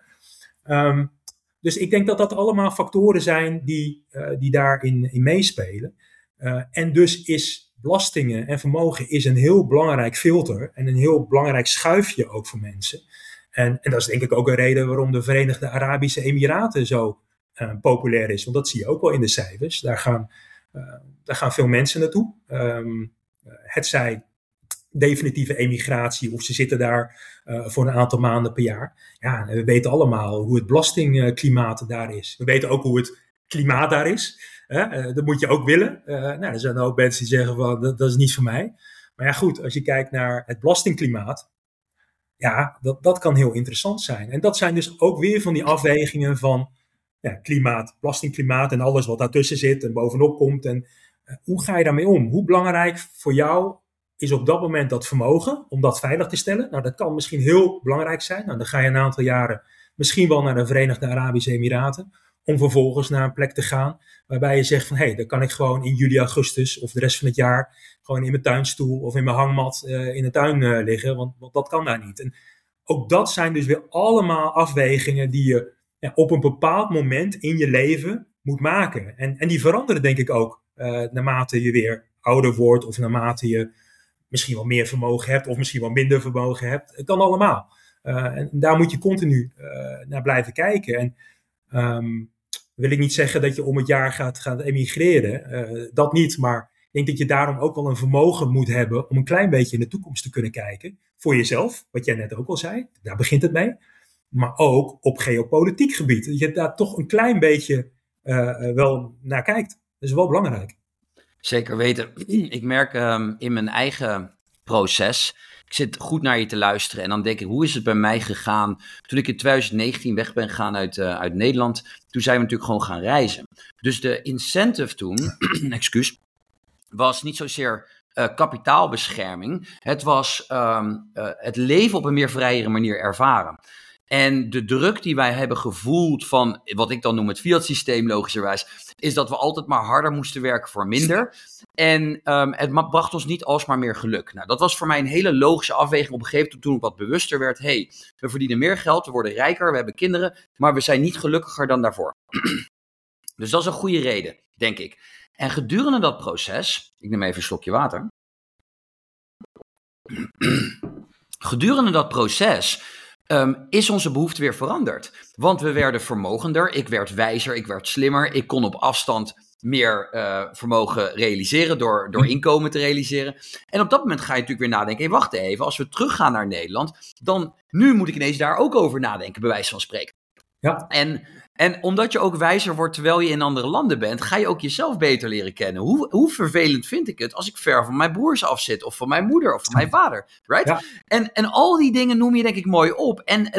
Dus ik denk dat dat allemaal factoren zijn die daarin meespelen. En dus is belastingen en vermogen is een heel belangrijk filter en een heel belangrijk schuifje ook voor mensen. En dat is denk ik ook een reden waarom de Verenigde Arabische Emiraten zo populair is. Want dat zie je ook wel in de cijfers. Daar gaan veel mensen naartoe. Het zij definitieve emigratie of ze zitten daar voor een aantal maanden per jaar. Ja, we weten allemaal hoe het belastingklimaat daar is. We weten ook hoe het klimaat daar is. Dat moet je ook willen. Er zijn ook mensen die zeggen van dat is niet voor mij. Maar ja goed, als je kijkt naar het belastingklimaat, ja, dat kan heel interessant zijn. En dat zijn dus ook weer van die afwegingen van klimaat, belastingklimaat en alles wat daartussen zit en bovenop komt. En hoe ga je daarmee om? Hoe belangrijk voor jou is op dat moment dat vermogen om dat veilig te stellen? Nou, dat kan misschien heel belangrijk zijn. Nou, dan ga je een aantal jaren misschien wel naar de Verenigde Arabische Emiraten, om vervolgens naar een plek te gaan waarbij je zegt van dan kan ik gewoon in juli, augustus of de rest van het jaar gewoon in mijn tuinstoel of in mijn hangmat in de tuin liggen, want dat kan daar niet. En ook dat zijn dus weer allemaal afwegingen die je op een bepaald moment in je leven moet maken. En die veranderen denk ik ook naarmate je weer ouder wordt of naarmate je misschien wel meer vermogen hebt of misschien wel minder vermogen hebt. Het kan allemaal. En daar moet je continu naar blijven kijken. En wil ik niet zeggen dat je om het jaar gaat emigreren. Dat niet, maar ik denk dat je daarom ook wel een vermogen moet hebben om een klein beetje in de toekomst te kunnen kijken. Voor jezelf, wat jij net ook al zei. Daar begint het mee. Maar ook op geopolitiek gebied. Dat je daar toch een klein beetje wel naar kijkt. Dat is wel belangrijk. Zeker weten. Ik merk in mijn eigen proces, ik zit goed naar je te luisteren en dan denk ik, hoe is het bij mij gegaan toen ik in 2019 weg ben gegaan uit Nederland? Toen zijn we natuurlijk gewoon gaan reizen. Dus de incentive toen, was niet zozeer kapitaalbescherming. Het was het leven op een meer vrijere manier ervaren. En de druk die wij hebben gevoeld van wat ik dan noem het fiat-systeem logischerwijs, is dat we altijd maar harder moesten werken voor minder. En het bracht ons niet alsmaar meer geluk. Nou, dat was voor mij een hele logische afweging op een gegeven moment toen ik wat bewuster werd. We verdienen meer geld, we worden rijker, we hebben kinderen, maar we zijn niet gelukkiger dan daarvoor. Dus dat is een goede reden, denk ik. En gedurende dat proces, ik neem even een slokje water. Gedurende dat proces is onze behoefte weer veranderd. Want we werden vermogender, ik werd wijzer, ik werd slimmer. Ik kon op afstand meer vermogen realiseren door inkomen te realiseren. En op dat moment ga je natuurlijk weer nadenken, wacht even, als we teruggaan naar Nederland, dan nu moet ik ineens daar ook over nadenken, bij wijze van spreken. Ja. En omdat je ook wijzer wordt terwijl je in andere landen bent, ga je ook jezelf beter leren kennen. Hoe vervelend vind ik het als ik ver van mijn broers af zit, of van mijn moeder, of van mijn vader, right? Ja. En al die dingen noem je denk ik mooi op. En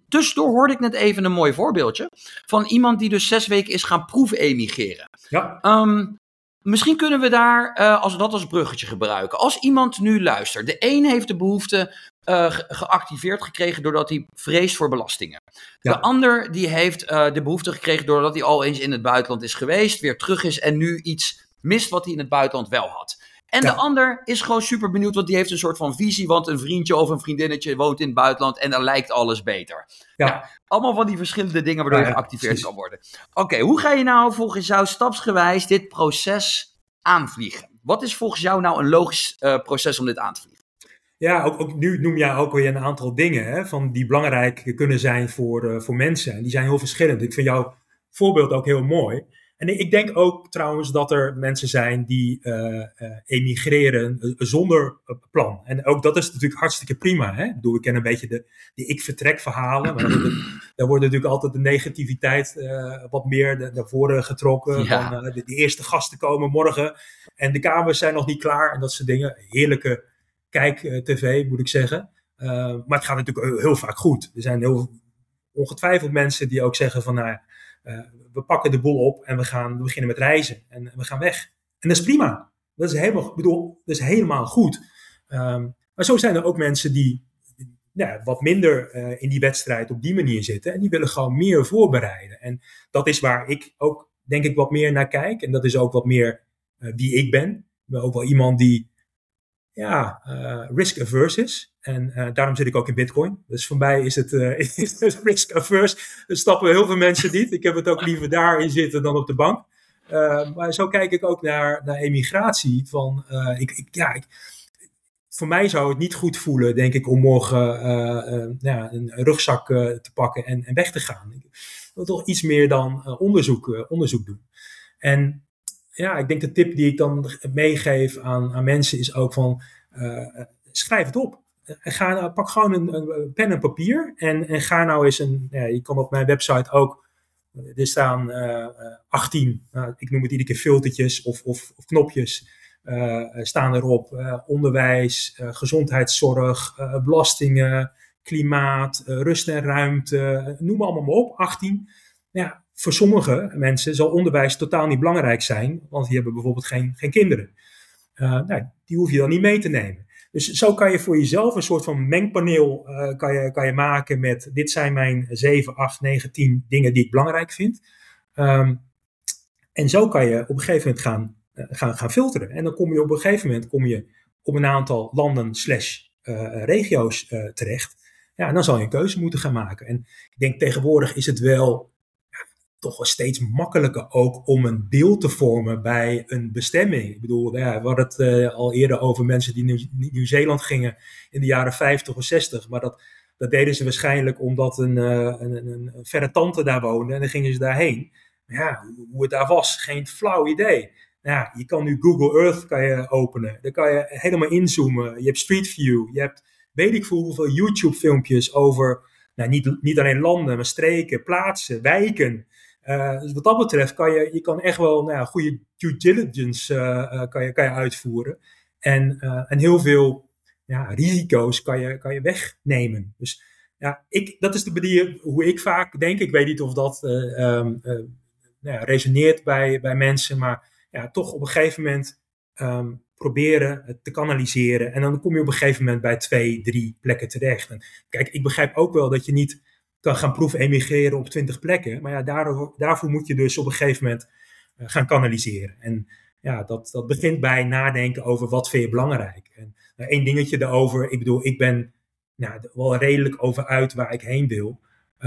tussendoor hoorde ik net even een mooi voorbeeldje van iemand die dus 6 weken is gaan proef-emigreren. Ja. Misschien kunnen we daar dat als bruggetje gebruiken. Als iemand nu luistert, de een heeft de behoefte geactiveerd gekregen doordat hij vreest voor belastingen. Ja. De ander die heeft de behoefte gekregen doordat hij al eens in het buitenland is geweest, weer terug is en nu iets mist wat hij in het buitenland wel had. En de ander is gewoon super benieuwd, want die heeft een soort van visie, want een vriendje of een vriendinnetje woont in het buitenland en dan lijkt alles beter. Ja, allemaal van die verschillende dingen waardoor je geactiveerd kan worden. Oké, hoe ga je nou volgens jou stapsgewijs dit proces aanvliegen? Wat is volgens jou nou een logisch proces om dit aan te vliegen? Ja, ook nu noem jij ook weer een aantal dingen hè, van die belangrijk kunnen zijn voor mensen. En die zijn heel verschillend. Ik vind jouw voorbeeld ook heel mooi. En ik denk ook trouwens dat er mensen zijn die emigreren zonder plan. En ook dat is natuurlijk hartstikke prima. Hè? Ik bedoel, ik ken een beetje de ik-vertrek verhalen. Maar daar wordt natuurlijk altijd de negativiteit wat meer naar voren getrokken. Ja. Van, de eerste gasten komen morgen en de kamers zijn nog niet klaar. En dat soort dingen. Heerlijke kijk-tv moet ik zeggen. Maar het gaat natuurlijk heel vaak goed. Er zijn heel ongetwijfeld mensen die ook zeggen van we pakken de boel op en we beginnen met reizen. En we gaan weg. En dat is prima. Dat is helemaal goed. Maar zo zijn er ook mensen die wat minder in die wedstrijd op die manier zitten. En die willen gewoon meer voorbereiden. En dat is waar ik ook, denk ik, wat meer naar kijk. En dat is ook wat meer wie ik ben. Ik ben ook wel iemand die risk-averse is. En daarom zit ik ook in Bitcoin. Dus voor mij is het risk-averse. Er stappen heel veel mensen niet. Ik heb het ook liever daarin zitten dan op de bank. Maar zo kijk ik ook naar emigratie. Voor mij zou het niet goed voelen, denk ik, om morgen een rugzak te pakken en weg te gaan. Ik wil toch iets meer dan onderzoek doen. En ik denk de tip die ik dan meegeef aan mensen is ook van schrijf het op. Pak gewoon een pen en papier en ga nou eens je kan op mijn website ook, er staan 18, ik noem het iedere keer filtertjes of knopjes, staan erop. Onderwijs, gezondheidszorg, belastingen, klimaat, rust en ruimte, noem allemaal maar op, 18. Ja, voor sommige mensen zal onderwijs totaal niet belangrijk zijn, want die hebben bijvoorbeeld geen kinderen. Die hoef je dan niet mee te nemen. Dus zo kan je voor jezelf een soort van mengpaneel kan je maken met dit zijn mijn 7, 8, 9, 10 dingen die ik belangrijk vind. En zo kan je op een gegeven moment gaan filteren. En dan kom je op een gegeven moment op een aantal landen / regio's terecht. Ja, en dan zal je een keuze moeten gaan maken. En ik denk tegenwoordig is het wel toch wel steeds makkelijker ook om een beeld te vormen bij een bestemming. Ik bedoel, we hadden het al eerder over mensen die Nieuw-Zeeland gingen in de jaren 50 of 60. Maar dat deden ze waarschijnlijk omdat een verre tante daar woonde en dan gingen ze daarheen. Maar hoe het daar was, geen flauw idee. Je kan nu Google Earth kan je openen. Daar kan je helemaal inzoomen. Je hebt Street View. Je hebt weet ik veel hoeveel YouTube filmpjes over niet alleen landen, maar streken, plaatsen, wijken. Dus wat dat betreft je kan echt wel goede due diligence kan je uitvoeren. En heel veel risico's kan je wegnemen. Dus dat is de manier hoe ik vaak denk. Ik weet niet of dat resoneert bij mensen. Maar toch op een gegeven moment proberen het te kanaliseren. En dan kom je op een gegeven moment bij 2, 3 plekken terecht. En kijk, ik begrijp ook wel dat je niet kan gaan proef-emigreren op 20 plekken. Maar daarvoor moet je dus op een gegeven moment gaan kanaliseren. En dat begint bij nadenken over wat vind je belangrijk. En één dingetje daarover. Ik bedoel, ik ben wel redelijk over uit waar ik heen wil.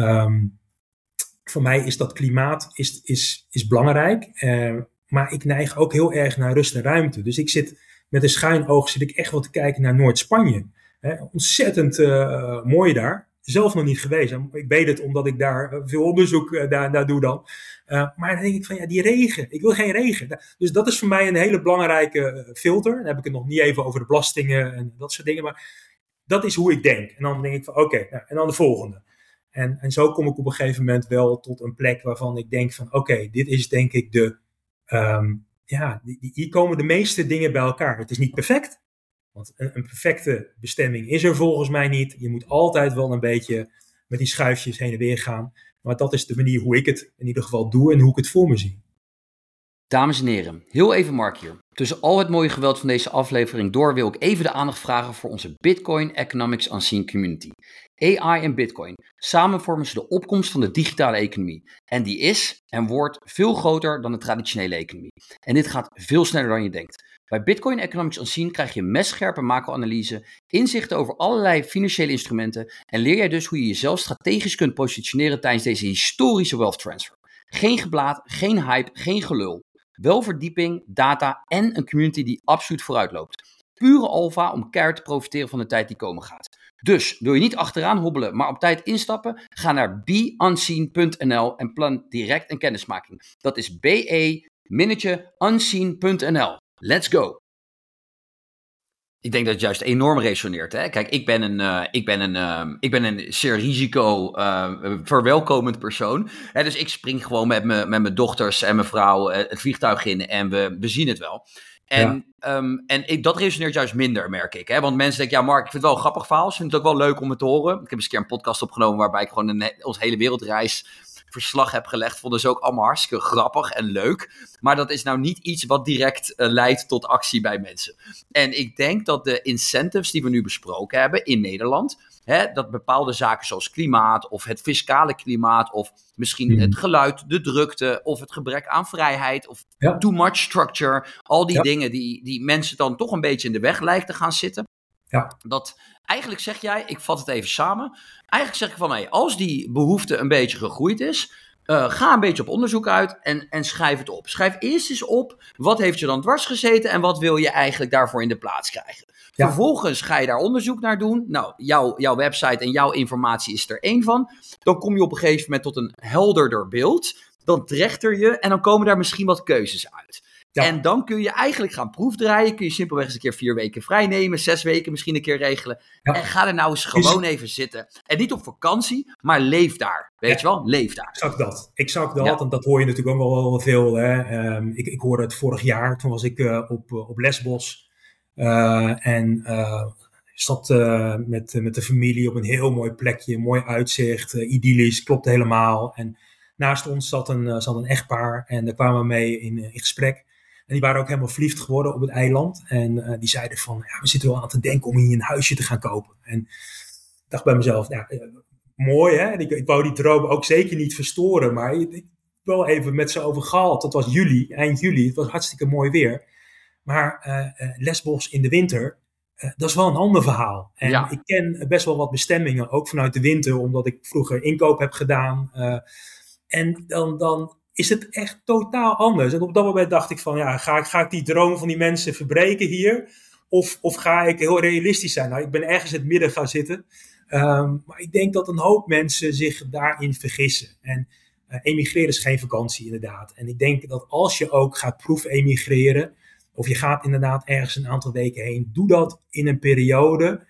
Voor mij is dat klimaat is belangrijk. Maar ik neig ook heel erg naar rust en ruimte. Dus ik zit met een schuin oog echt wel te kijken naar Noord-Spanje. Ontzettend mooi daar. Zelf nog niet geweest. Ik weet het omdat ik daar veel onderzoek naar doe dan. Maar dan denk ik van die regen. Ik wil geen regen. Dus dat is voor mij een hele belangrijke filter. Dan heb ik het nog niet even over de belastingen en dat soort dingen. Maar dat is hoe ik denk. En dan denk ik van oké, en dan de volgende. En zo kom ik op een gegeven moment wel tot een plek waarvan ik denk van oké, dit is denk ik hier komen de meeste dingen bij elkaar. Het is niet perfect. Want een perfecte bestemming is er volgens mij niet. Je moet altijd wel een beetje met die schuifjes heen en weer gaan. Maar dat is de manier hoe ik het in ieder geval doe en hoe ik het voor me zie. Dames en heren, heel even Mark hier. Tussen al het mooie geweld van deze aflevering door wil ik even de aandacht vragen voor onze Bitcoin Economics Unseen community. AI en Bitcoin. Samen vormen ze de opkomst van de digitale economie. En die is en wordt veel groter dan de traditionele economie. En dit gaat veel sneller dan je denkt. Bij Bitcoin Economics Unseen krijg je messcherpe macro-analyse, inzichten over allerlei financiële instrumenten en leer jij dus hoe je jezelf strategisch kunt positioneren tijdens deze historische wealth transfer. Geen geblaat, geen hype, geen gelul. Wel verdieping, data en een community die absoluut vooruit loopt. Pure alpha om keihard te profiteren van de tijd die komen gaat. Dus wil je niet achteraan hobbelen, maar op tijd instappen? Ga naar beunseen.nl en plan direct een kennismaking. Dat is be-unseen.nl. Let's go! Ik denk dat het juist enorm resoneert. Hè? Kijk, ik ben een zeer risico verwelkomend persoon. Hè? Dus ik spring gewoon met mijn dochters en mijn vrouw het vliegtuig in en we zien het wel. Dat resoneert juist minder, merk ik. Hè? Want mensen denken, ja Mark, ik vind het wel een grappig verhaal. Ik vind het ook wel leuk om het te horen. Ik heb eens een keer een podcast opgenomen waarbij ik gewoon onze hele wereldreis verslag heb gelegd. Vonden ze ook allemaal hartstikke grappig en leuk. Maar dat is nou niet iets wat direct leidt tot actie bij mensen. En ik denk dat de incentives die we nu besproken hebben in Nederland, dat bepaalde zaken zoals klimaat of het fiscale klimaat of misschien het geluid, de drukte of het gebrek aan vrijheid of too much structure, al die dingen die mensen dan toch een beetje in de weg lijken te gaan zitten. Ja. Dat eigenlijk zeg jij, ik vat het even samen, eigenlijk zeg ik van als die behoefte een beetje gegroeid is, ga een beetje op onderzoek uit en schrijf het op. Schrijf eerst eens op, wat heeft je dan dwars gezeten en wat wil je eigenlijk daarvoor in de plaats krijgen. Ja. Vervolgens ga je daar onderzoek naar doen. Nou, jouw website en jouw informatie is er één van. Dan kom je op een gegeven moment tot een helderder beeld. Dan trechter je en dan komen daar misschien wat keuzes uit. Ja. En dan kun je eigenlijk gaan proefdraaien. Kun je simpelweg eens een keer 4 weken vrij nemen. 6 weken misschien een keer regelen. Ja. En ga er nou eens gewoon even zitten. En niet op vakantie, maar leef daar. Weet je wel? Leef daar. Exact dat. Ja. En dat hoor je natuurlijk ook wel veel. Hè. Ik hoorde het vorig jaar. Toen was ik op Lesbos. Zat met de familie op een heel mooi plekje. Mooi uitzicht. Idyllisch. Klopte helemaal. En naast ons zat een echtpaar. En daar kwamen we mee in gesprek. En die waren ook helemaal verliefd geworden op het eiland. En die zeiden van, we zitten wel aan te denken om hier een huisje te gaan kopen. En ik dacht bij mezelf, mooi hè. Ik wou die droom ook zeker niet verstoren. Maar ik heb wel even met ze over gehad. Het was eind juli. Het was hartstikke mooi weer. Maar Lesbos in de winter, dat is wel een ander verhaal. En ik ken best wel wat bestemmingen, ook vanuit de winter. Omdat ik vroeger inkoop heb gedaan. En dan is het echt totaal anders. En op dat moment dacht ik van, ga ik die droom van die mensen verbreken hier? Of ga ik heel realistisch zijn? Nou, ik ben ergens in het midden gaan zitten. Maar ik denk dat een hoop mensen zich daarin vergissen. En emigreren is geen vakantie inderdaad. En ik denk dat als je ook gaat proef-emigreren, of je gaat inderdaad ergens een aantal weken heen, doe dat in een periode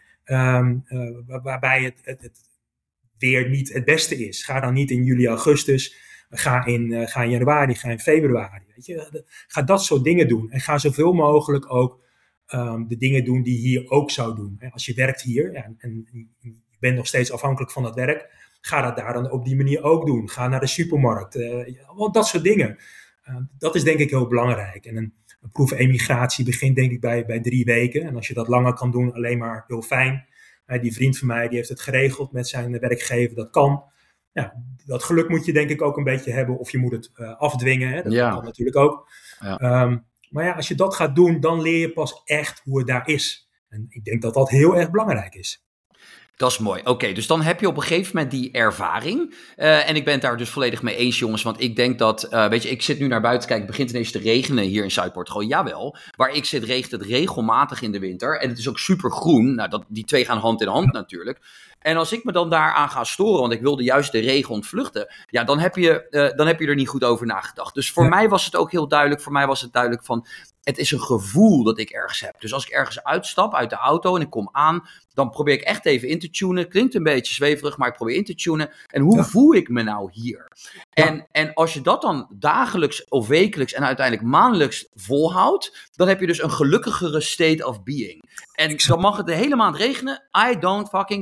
waarbij het weer niet het beste is. Ga dan niet in juli, augustus. Ga in januari, ga in februari. Weet je? Ga dat soort dingen doen. En ga zoveel mogelijk ook de dingen doen die je hier ook zou doen. Als je werkt hier en je bent nog steeds afhankelijk van dat werk, ga dat daar dan op die manier ook doen. Ga naar de supermarkt. Dat soort dingen. Dat is denk ik heel belangrijk. En een proefemigratie begint denk ik bij 3 weken. En als je dat langer kan doen, alleen maar heel fijn. Die vriend van mij die heeft het geregeld met zijn werkgever. Dat kan. Ja, dat geluk moet je denk ik ook een beetje hebben. Of je moet het afdwingen. Hè? Dat kan natuurlijk ook. Ja. Maar als je dat gaat doen, dan leer je pas echt hoe het daar is. En ik denk dat dat heel erg belangrijk is. Dat is mooi. Oké, dus dan heb je op een gegeven moment die ervaring. En ik ben het daar dus volledig mee eens, jongens. Want ik denk dat, ik zit nu naar buiten te kijken. Het begint ineens te regenen hier in Zuid-Portugal. Jawel, waar ik zit regent het regelmatig in de winter. En het is ook super groen. Nou, die twee gaan hand in hand natuurlijk. En als ik me dan daaraan ga storen, want ik wilde juist de regen ontvluchten, dan heb je er niet goed over nagedacht. Dus voor mij was het ook heel duidelijk. Voor mij was het duidelijk van, het is een gevoel dat ik ergens heb. Dus als ik ergens uitstap uit de auto en ik kom aan, dan probeer ik echt even in te tunen. Klinkt een beetje zweverig, maar ik probeer in te tunen. En hoe voel ik me nou hier? Ja. En als je dat dan dagelijks of wekelijks en uiteindelijk maandelijks volhoudt, dan heb je dus een gelukkigere state of being. En dan mag het de hele maand regenen. I don't fucking care, want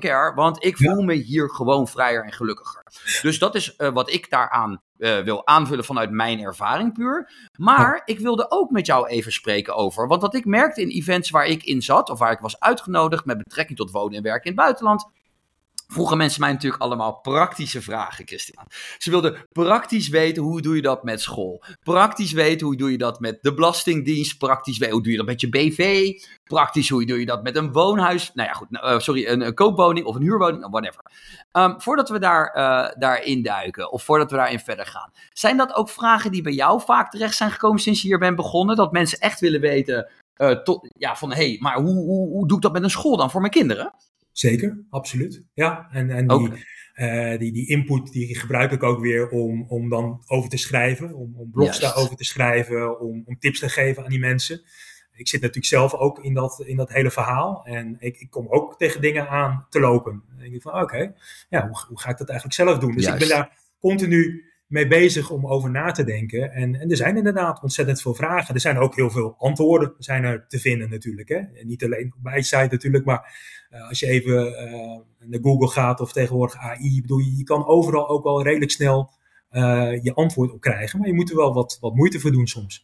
want ik voel me hier gewoon vrijer en gelukkiger. Dus dat is wat ik daaraan wil aanvullen vanuit mijn ervaring puur. Maar ik wilde ook met jou even spreken over, want wat ik merkte in events waar ik in zat, of waar ik was uitgenodigd met betrekking tot wonen en werken in het buitenland, vroegen mensen mij natuurlijk allemaal praktische vragen, Christian. Ze wilden praktisch weten, hoe doe je dat met school? Praktisch weten, hoe doe je dat met de Belastingdienst? Praktisch weten, hoe doe je dat met je BV? Praktisch, hoe doe je dat met een woonhuis? Nou ja, goed, een koopwoning of een huurwoning, whatever. Voordat we daarin duiken, of voordat we daarin verder gaan. Zijn dat ook vragen die bij jou vaak terecht zijn gekomen sinds je hier bent begonnen? Dat mensen echt willen weten, maar hoe doe ik dat met een school dan voor mijn kinderen? Zeker, absoluut. Ja, en die input die gebruik ik ook weer om dan over te schrijven, om blogs daarover te schrijven, om tips te geven aan die mensen. Ik zit natuurlijk zelf ook in dat hele verhaal en ik kom ook tegen dingen aan te lopen. Dan denk ik van oké, hoe ga ik dat eigenlijk zelf doen? Dus ik ben daar continu mee bezig om over na te denken. En er zijn inderdaad ontzettend veel vragen. Er zijn ook heel veel antwoorden zijn er te vinden natuurlijk. Hè? En niet alleen op mijn site natuurlijk, maar als je even naar Google gaat of tegenwoordig AI, bedoel je kan overal ook wel redelijk snel je antwoord op krijgen. Maar je moet er wel wat moeite voor doen soms.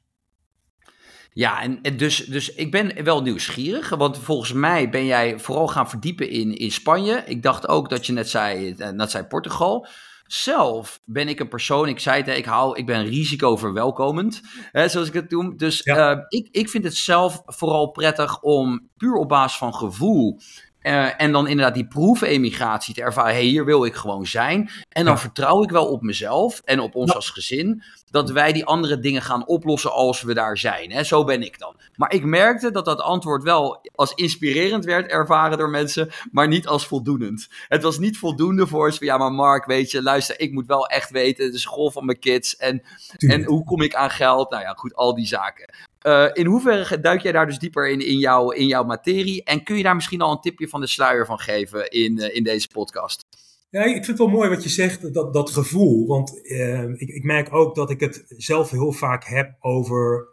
Ja, en dus ik ben wel nieuwsgierig, want volgens mij ben jij vooral gaan verdiepen in Spanje. Ik dacht ook dat je net zei Portugal. Zelf ben ik een persoon, ik zei het, ik ben risicoverwelkomend, zoals ik het noem. Dus ik vind het zelf vooral prettig om puur op basis van gevoel en dan inderdaad die proefemigratie te ervaren. Hier wil ik gewoon zijn. En dan vertrouw ik wel op mezelf en op ons als gezin, dat wij die andere dingen gaan oplossen als we daar zijn. Hè? Zo ben ik dan. Maar ik merkte dat antwoord wel als inspirerend werd ervaren door mensen, maar niet als voldoenend. Het was niet voldoende voor ze van, maar Mark, weet je, luister, ik moet wel echt weten de school van mijn kids en hoe kom ik aan geld? Nou ja, goed, al die zaken. In hoeverre duik jij daar dus dieper in jouw materie? En kun je daar misschien al een tipje van de sluier van geven in deze podcast? Ja, ik vind het wel mooi wat je zegt, dat gevoel. Want ik merk ook dat ik het zelf heel vaak heb over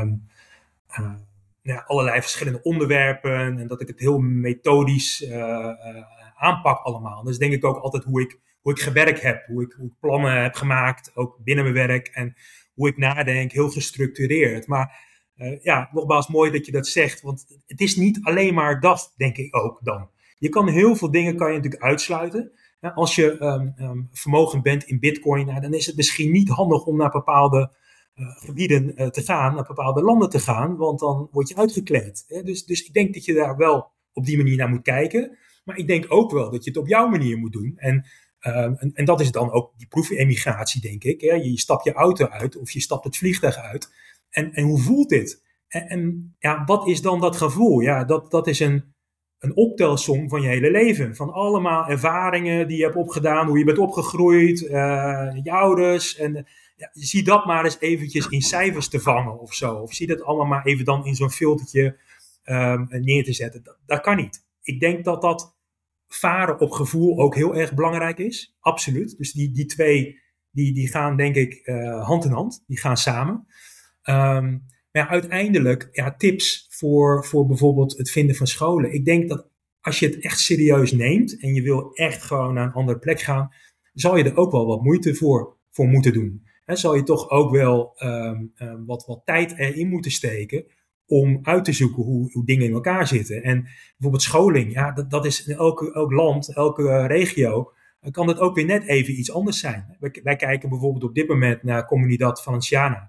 allerlei verschillende onderwerpen. En dat ik het heel methodisch aanpak allemaal. Dus denk ik ook altijd hoe ik gewerkt heb. Hoe ik plannen heb gemaakt, ook binnen mijn werk. En hoe ik nadenk, heel gestructureerd. Maar nogmaals mooi dat je dat zegt. Want het is niet alleen maar dat, denk ik ook dan. Je kan heel veel dingen natuurlijk uitsluiten. Als je vermogend bent in Bitcoin, dan is het misschien niet handig om naar bepaalde gebieden te gaan, naar bepaalde landen te gaan, want dan word je uitgekleed. Hè? Dus ik denk dat je daar wel op die manier naar moet kijken. Maar ik denk ook wel dat je het op jouw manier moet doen. En dat is dan ook die proefemigratie, denk ik. Hè? Je stapt je auto uit of je stapt het vliegtuig uit. En hoe voelt dit? En wat is dan dat gevoel? Ja, dat is een optelsom van je hele leven. Van allemaal ervaringen die je hebt opgedaan, hoe je bent opgegroeid, je ouders. En zie dat maar eens eventjes in cijfers te vangen of zo. Of zie dat allemaal maar even dan in zo'n filtertje neer te zetten. Dat kan niet. Ik denk dat varen op gevoel ook heel erg belangrijk is. Absoluut. Dus die twee, die gaan denk ik hand in hand. Die gaan samen. Maar uiteindelijk, tips voor bijvoorbeeld het vinden van scholen. Ik denk dat als je het echt serieus neemt en je wil echt gewoon naar een andere plek gaan, zal je er ook wel wat moeite voor moeten doen. En zal je toch ook wel wat tijd erin moeten steken om uit te zoeken hoe dingen in elkaar zitten. En bijvoorbeeld scholing, dat is in elk land, elke regio, kan het ook weer net even iets anders zijn. Wij kijken bijvoorbeeld op dit moment naar Comunidad Valenciana.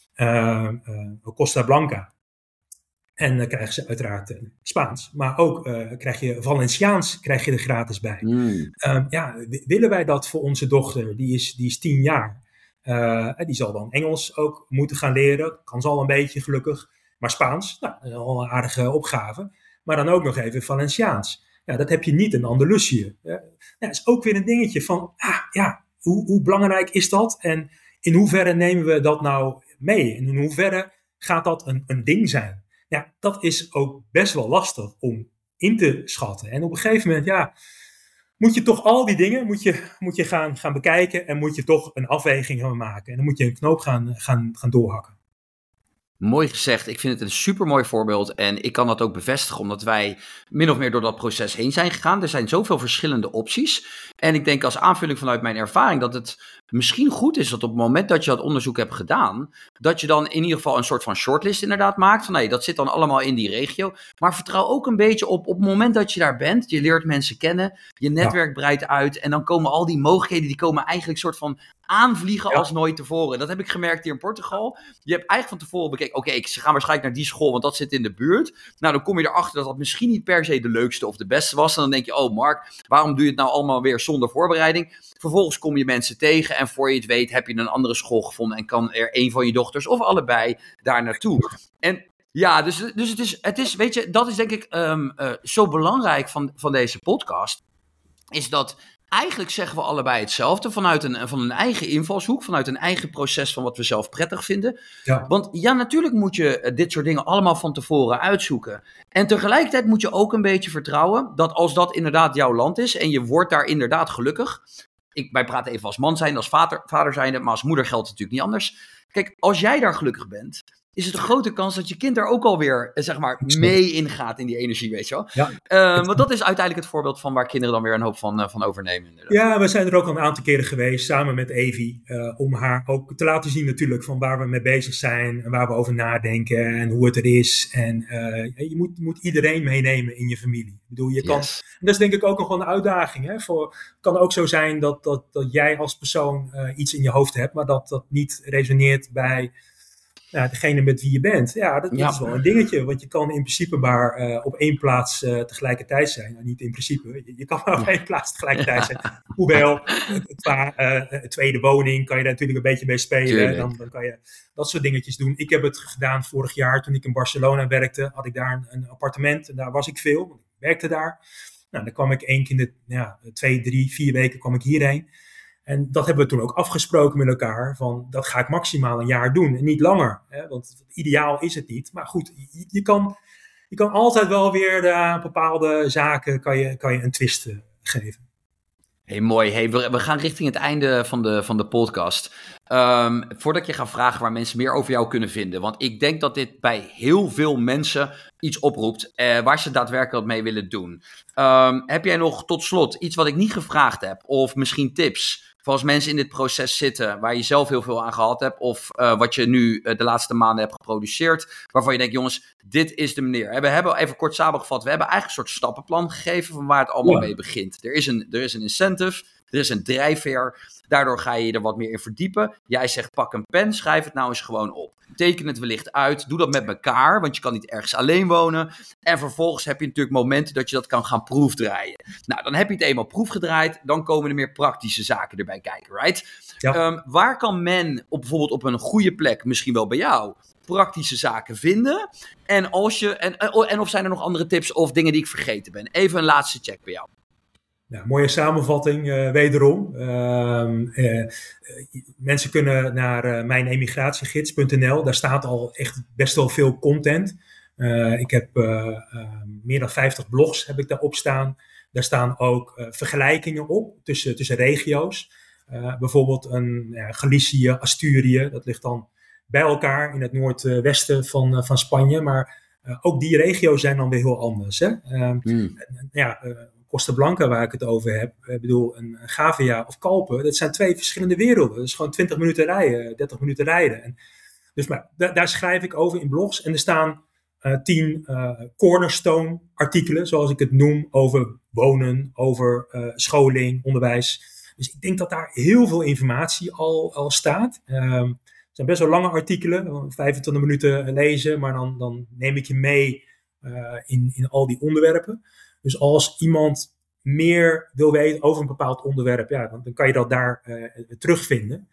Costa Blanca. En dan krijgen ze uiteraard Spaans. Maar ook krijg je Valenciaans er gratis bij. Willen wij dat voor onze dochter? Die is 10 jaar. Die zal dan Engels ook moeten gaan leren. Kan ze al een beetje gelukkig. Maar Spaans, al een aardige opgave. Maar dan ook nog even Valenciaans. Dat heb je niet in Andalusië. Dat is ook weer een dingetje van, hoe belangrijk is dat? En in hoeverre nemen we dat nou mee? En in hoeverre gaat dat een ding zijn? Ja, dat is ook best wel lastig om in te schatten. En op een gegeven moment, moet je toch al die dingen moet je gaan bekijken en moet je toch een afweging gaan maken. En dan moet je een knoop gaan doorhakken. Mooi gezegd. Ik vind het een supermooi voorbeeld en ik kan dat ook bevestigen omdat wij min of meer door dat proces heen zijn gegaan. Er zijn zoveel verschillende opties en ik denk als aanvulling vanuit mijn ervaring dat het misschien goed is dat op het moment dat je dat onderzoek hebt gedaan, dat je dan in ieder geval een soort van shortlist inderdaad maakt van nee, dat zit dan allemaal in die regio. Maar vertrouw ook een beetje op het moment dat je daar bent, je leert mensen kennen, je netwerk breidt uit en dan komen al die mogelijkheden, die komen eigenlijk soort van aanvliegen als nooit tevoren. Dat heb ik gemerkt hier in Portugal. Je hebt eigenlijk van tevoren bekeken, oké, ik ga waarschijnlijk naar die school, want dat zit in de buurt. Nou, dan kom je erachter dat dat misschien niet per se de leukste of de beste was. En dan denk je, oh Mark, waarom doe je het nou allemaal weer zonder voorbereiding? Vervolgens kom je mensen tegen en voor je het weet heb je een andere school gevonden en kan er een van je dochters of allebei daar naartoe. En ja, dus het is, weet je, dat is denk ik zo belangrijk van deze podcast, is dat eigenlijk zeggen we allebei hetzelfde vanuit een eigen invalshoek, vanuit een eigen proces van wat we zelf prettig vinden. Ja. Want ja, natuurlijk moet je dit soort dingen allemaal van tevoren uitzoeken. En tegelijkertijd moet je ook een beetje vertrouwen dat als dat inderdaad jouw land is en je wordt daar inderdaad gelukkig. Wij praten even als man zijn, als vader zijnde, maar als moeder geldt het natuurlijk niet anders. Kijk, als jij daar gelukkig bent, is het een grote kans dat je kind daar ook alweer, zeg maar, mee ingaat in die energie, weet je wel. Ja. Want dat is uiteindelijk het voorbeeld van waar kinderen dan weer een hoop van overnemen. Inderdaad. Ja, we zijn er ook al een aantal keren geweest, samen met Evie, om haar ook te laten zien natuurlijk van waar we mee bezig zijn en waar we over nadenken en hoe het er is. En je moet iedereen meenemen in je familie. Ik bedoel, je kan, dat is denk ik ook nog wel een uitdaging. Hè? Het kan ook zo zijn dat jij als persoon iets in je hoofd hebt, maar dat niet resoneert bij degene met wie je bent. Ja, dat is wel een dingetje. Want je kan in principe maar op één plaats tegelijkertijd zijn. Nou, niet in principe. Je kan maar op één plaats tegelijkertijd zijn. Hoewel, qua tweede woning kan je daar natuurlijk een beetje mee spelen. Dan kan je dat soort dingetjes doen. Ik heb het gedaan vorig jaar toen ik in Barcelona werkte. Had ik daar een appartement. En daar was ik veel. Ik werkte daar. Nou, dan kwam ik 1 keer in de 2, 3, 4 weken kwam ik hierheen. En dat hebben we toen ook afgesproken met elkaar. Van dat ga ik maximaal een jaar doen en niet langer. Hè? Want ideaal is het niet. Maar goed, je kan altijd wel weer bepaalde zaken kan je een twist geven. Hey, mooi. Hey, we gaan richting het einde van de podcast. Voordat ik je ga vragen waar mensen meer over jou kunnen vinden. Want ik denk dat dit bij heel veel mensen iets oproept waar ze daadwerkelijk wat mee willen doen. Heb jij nog tot slot iets wat ik niet gevraagd heb? Of misschien tips voor als mensen in dit proces zitten waar je zelf heel veel aan gehad hebt. Of wat je nu de laatste maanden hebt geproduceerd. Waarvan je denkt, jongens, dit is de manier. We hebben even kort samengevat. We hebben eigenlijk een soort stappenplan gegeven van waar het allemaal mee begint. Er is een incentive. Er is een drijfveer. Daardoor ga je er wat meer in verdiepen. Jij zegt pak een pen, schrijf het nou eens gewoon op. Teken het wellicht uit. Doe dat met elkaar, want je kan niet ergens alleen wonen. En vervolgens heb je natuurlijk momenten dat je dat kan gaan proefdraaien. Nou, dan heb je het eenmaal proefgedraaid. Dan komen er meer praktische zaken erbij kijken, right? Ja. Waar kan men bijvoorbeeld op een goede plek, misschien wel bij jou, praktische zaken vinden? En of zijn er nog andere tips of dingen die ik vergeten ben? Even een laatste check bij jou. Ja, mooie samenvatting, wederom. Mensen kunnen naar mijnemigratiegids.nl. Daar staat al echt best wel veel content. Ik heb meer dan 50 blogs heb ik daarop staan. Daar staan ook vergelijkingen op tussen regio's. Bijvoorbeeld Galicië, Asturië. Dat ligt dan bij elkaar in het noordwesten van Spanje. Maar ook die regio's zijn dan weer heel anders. Hè? Costa Blanca, waar ik het over heb, ik bedoel, een Gavia of Kalpen, dat zijn 2 verschillende werelden. Dat is gewoon 20 minuten rijden, 30 minuten rijden. Maar daar schrijf ik over in blogs. En er staan 10 cornerstone artikelen, zoals ik het noem, over wonen, over scholing, onderwijs. Dus ik denk dat daar heel veel informatie al staat. Het zijn best wel lange artikelen, 25 minuten lezen, maar dan neem ik je mee in al die onderwerpen. Dus als iemand meer wil weten over een bepaald onderwerp, dan kan je dat daar terugvinden.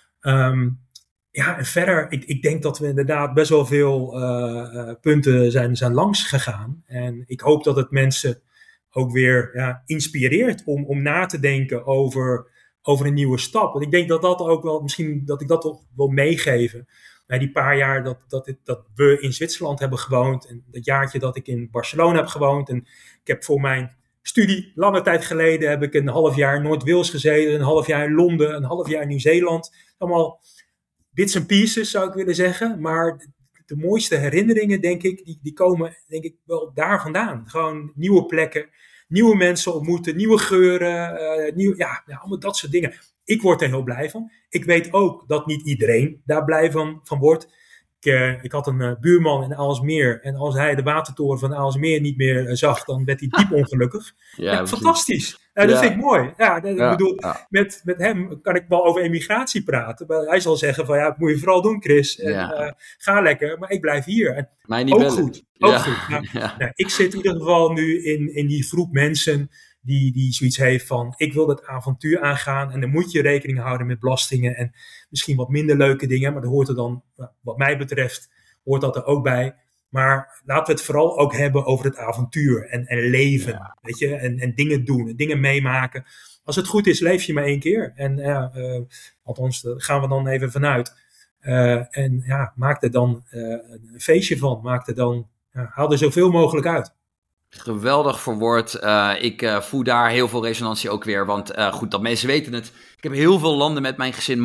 En verder, ik denk dat we inderdaad best wel veel punten zijn langs gegaan. En ik hoop dat het mensen ook weer inspireert om na te denken over een nieuwe stap. Want ik denk dat dat ook wel, misschien dat ik dat toch wil meegeven. Na die paar jaar dat we in Zwitserland hebben gewoond. En dat jaartje dat ik in Barcelona heb gewoond. En ik heb voor mijn studie, lange tijd geleden, heb ik een half jaar in Noord-Wales gezeten. Een half jaar in Londen, een half jaar in Nieuw-Zeeland. Allemaal bits and pieces zou ik willen zeggen. Maar de mooiste herinneringen, denk ik, die komen denk ik wel daar vandaan. Gewoon nieuwe plekken, nieuwe mensen ontmoeten, nieuwe geuren, allemaal dat soort dingen. Ik word er heel blij van. Ik weet ook dat niet iedereen daar blij van wordt. Ik had een buurman in Aalsmeer. En als hij de watertoren van Aalsmeer niet meer zag, dan werd hij diep ongelukkig. Fantastisch. Dat vind ik mooi. Ik bedoel, met hem kan ik wel over emigratie praten. Maar hij zal zeggen van, dat moet je vooral doen, Chris. En, ga lekker, maar ik blijf hier. En mij niet ook bellen. goed. Nou, ik zit in ieder geval nu in die groep mensen die zoiets heeft van, ik wil dat avontuur aangaan. En dan moet je rekening houden met belastingen en misschien wat minder leuke dingen. Maar dat hoort er dan, wat mij betreft, hoort dat er ook bij. Maar laten we het vooral ook hebben over het avontuur en leven. Weet je? En dingen doen, en dingen meemaken. Als het goed is, leef je maar 1 keer. En althans, daar gaan we dan even vanuit. Maak er dan een feestje van. Haal er zoveel mogelijk uit. Geweldig verwoord. Ik voel daar heel veel resonantie ook weer. Want goed, dat mensen weten het. Ik heb heel veel landen met mijn gezin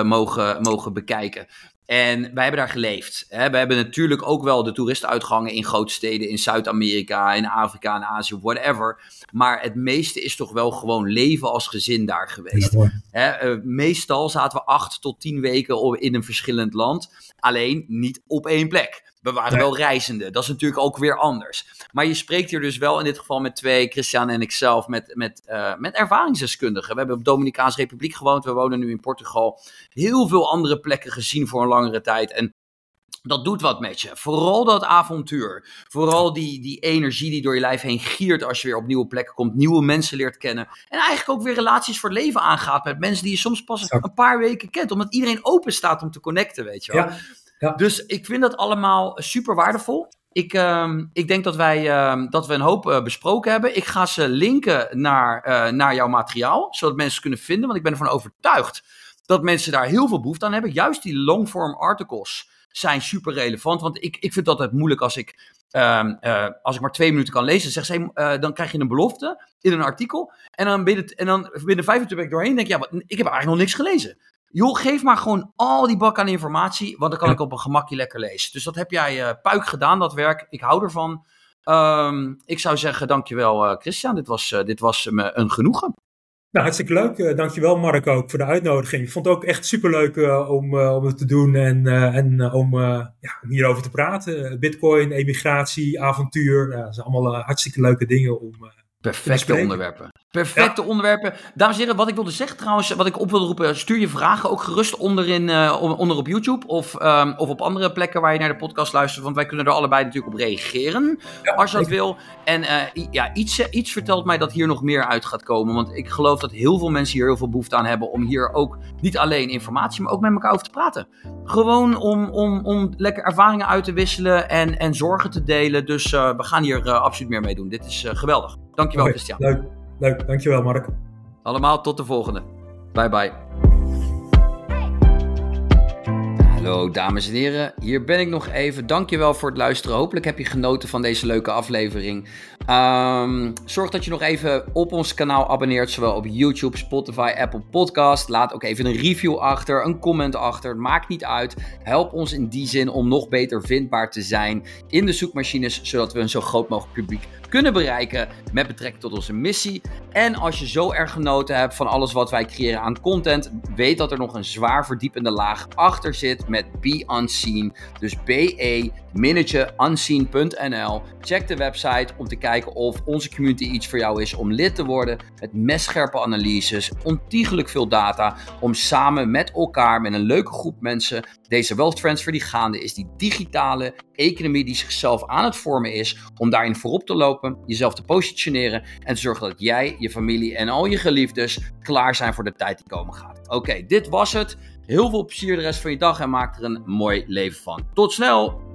mogen bekijken. En wij hebben daar geleefd. Hè? We hebben natuurlijk ook wel de toeristenuitgangen in grote steden, in Zuid-Amerika, in Afrika, in Azië, whatever. Maar het meeste is toch wel gewoon leven als gezin daar geweest. Meestal zaten we 8 tot 10 weken in een verschillend land. Alleen niet op 1 plek. We waren wel reizenden. Dat is natuurlijk ook weer anders. Maar je spreekt hier dus wel in dit geval met 2, Christian en ik zelf, met ervaringsdeskundigen. We hebben op de Dominicaanse Republiek gewoond. We wonen nu in Portugal. Heel veel andere plekken gezien voor een langere tijd. En dat doet wat met je. Vooral dat avontuur. Vooral die energie die door je lijf heen giert als je weer op nieuwe plekken komt. Nieuwe mensen leert kennen. En eigenlijk ook weer relaties voor het leven aangaat met mensen die je soms pas een paar weken kent. Omdat iedereen open staat om te connecten, weet je wel. Ja. Dus ik vind dat allemaal super waardevol. Ik denk dat we een hoop besproken hebben. Ik ga ze linken naar jouw materiaal, zodat mensen ze kunnen vinden. Want ik ben ervan overtuigd dat mensen daar heel veel behoefte aan hebben. Juist die long-form articles zijn super relevant. Want ik vind het altijd moeilijk als ik maar 2 minuten kan lezen. Dan krijg je een belofte in een artikel. En dan binnen 25 weken doorheen denk je, ik heb eigenlijk nog niks gelezen. Joh, geef maar gewoon al die bak aan informatie, want dan kan ik op een gemakje lekker lezen. Dus dat heb jij puik gedaan, dat werk. Ik hou ervan. Ik zou zeggen, dankjewel Christian. Dit was me een genoegen. Nou, hartstikke leuk. Dankjewel Mark ook voor de uitnodiging. Ik vond het ook echt superleuk om het te doen en om hierover te praten. Bitcoin, emigratie, avontuur. Dat zijn allemaal hartstikke leuke dingen om Perfecte onderwerpen. Perfecte onderwerpen. Dames en heren, wat ik wilde zeggen trouwens, wat ik op wilde roepen, stuur je vragen ook gerust onder op YouTube of op andere plekken waar je naar de podcast luistert, want wij kunnen er allebei natuurlijk op reageren, als je dat wil. En iets vertelt mij dat hier nog meer uit gaat komen, want ik geloof dat heel veel mensen hier heel veel behoefte aan hebben om hier ook niet alleen informatie, maar ook met elkaar over te praten. Gewoon om lekker ervaringen uit te wisselen en zorgen te delen. Dus we gaan hier absoluut meer mee doen. Dit is geweldig. Dankjewel, Christian. Leuk. Dankjewel, Mark. Allemaal tot de volgende. Bye bye. Hallo dames en heren, hier ben ik nog even. Dankjewel voor het luisteren. Hopelijk heb je genoten van deze leuke aflevering. Zorg dat je nog even op ons kanaal abonneert, zowel op YouTube, Spotify, Apple Podcast. Laat ook even een review achter, een comment achter. Maakt niet uit. Help ons in die zin om nog beter vindbaar te zijn in de zoekmachines, zodat we een zo groot mogelijk publiek kunnen bereiken met betrekking tot onze missie. En als je zo erg genoten hebt van alles wat wij creëren aan content, weet dat er nog een zwaar verdiepende laag achter zit met Be Unseen. Dus be-unseen.nl. Check de website om te kijken of onze community iets voor jou is om lid te worden. Met mestscherpe analyses, ontiegelijk veel data, om samen met elkaar, met een leuke groep mensen, deze wealth transfer die gaande is, die digitale economie die zichzelf aan het vormen is, om daarin voorop te lopen, jezelf te positioneren en te zorgen dat jij, je familie en al je geliefdes klaar zijn voor de tijd die komen gaat. Oké, dit was het. Heel veel plezier de rest van je dag en maak er een mooi leven van. Tot snel!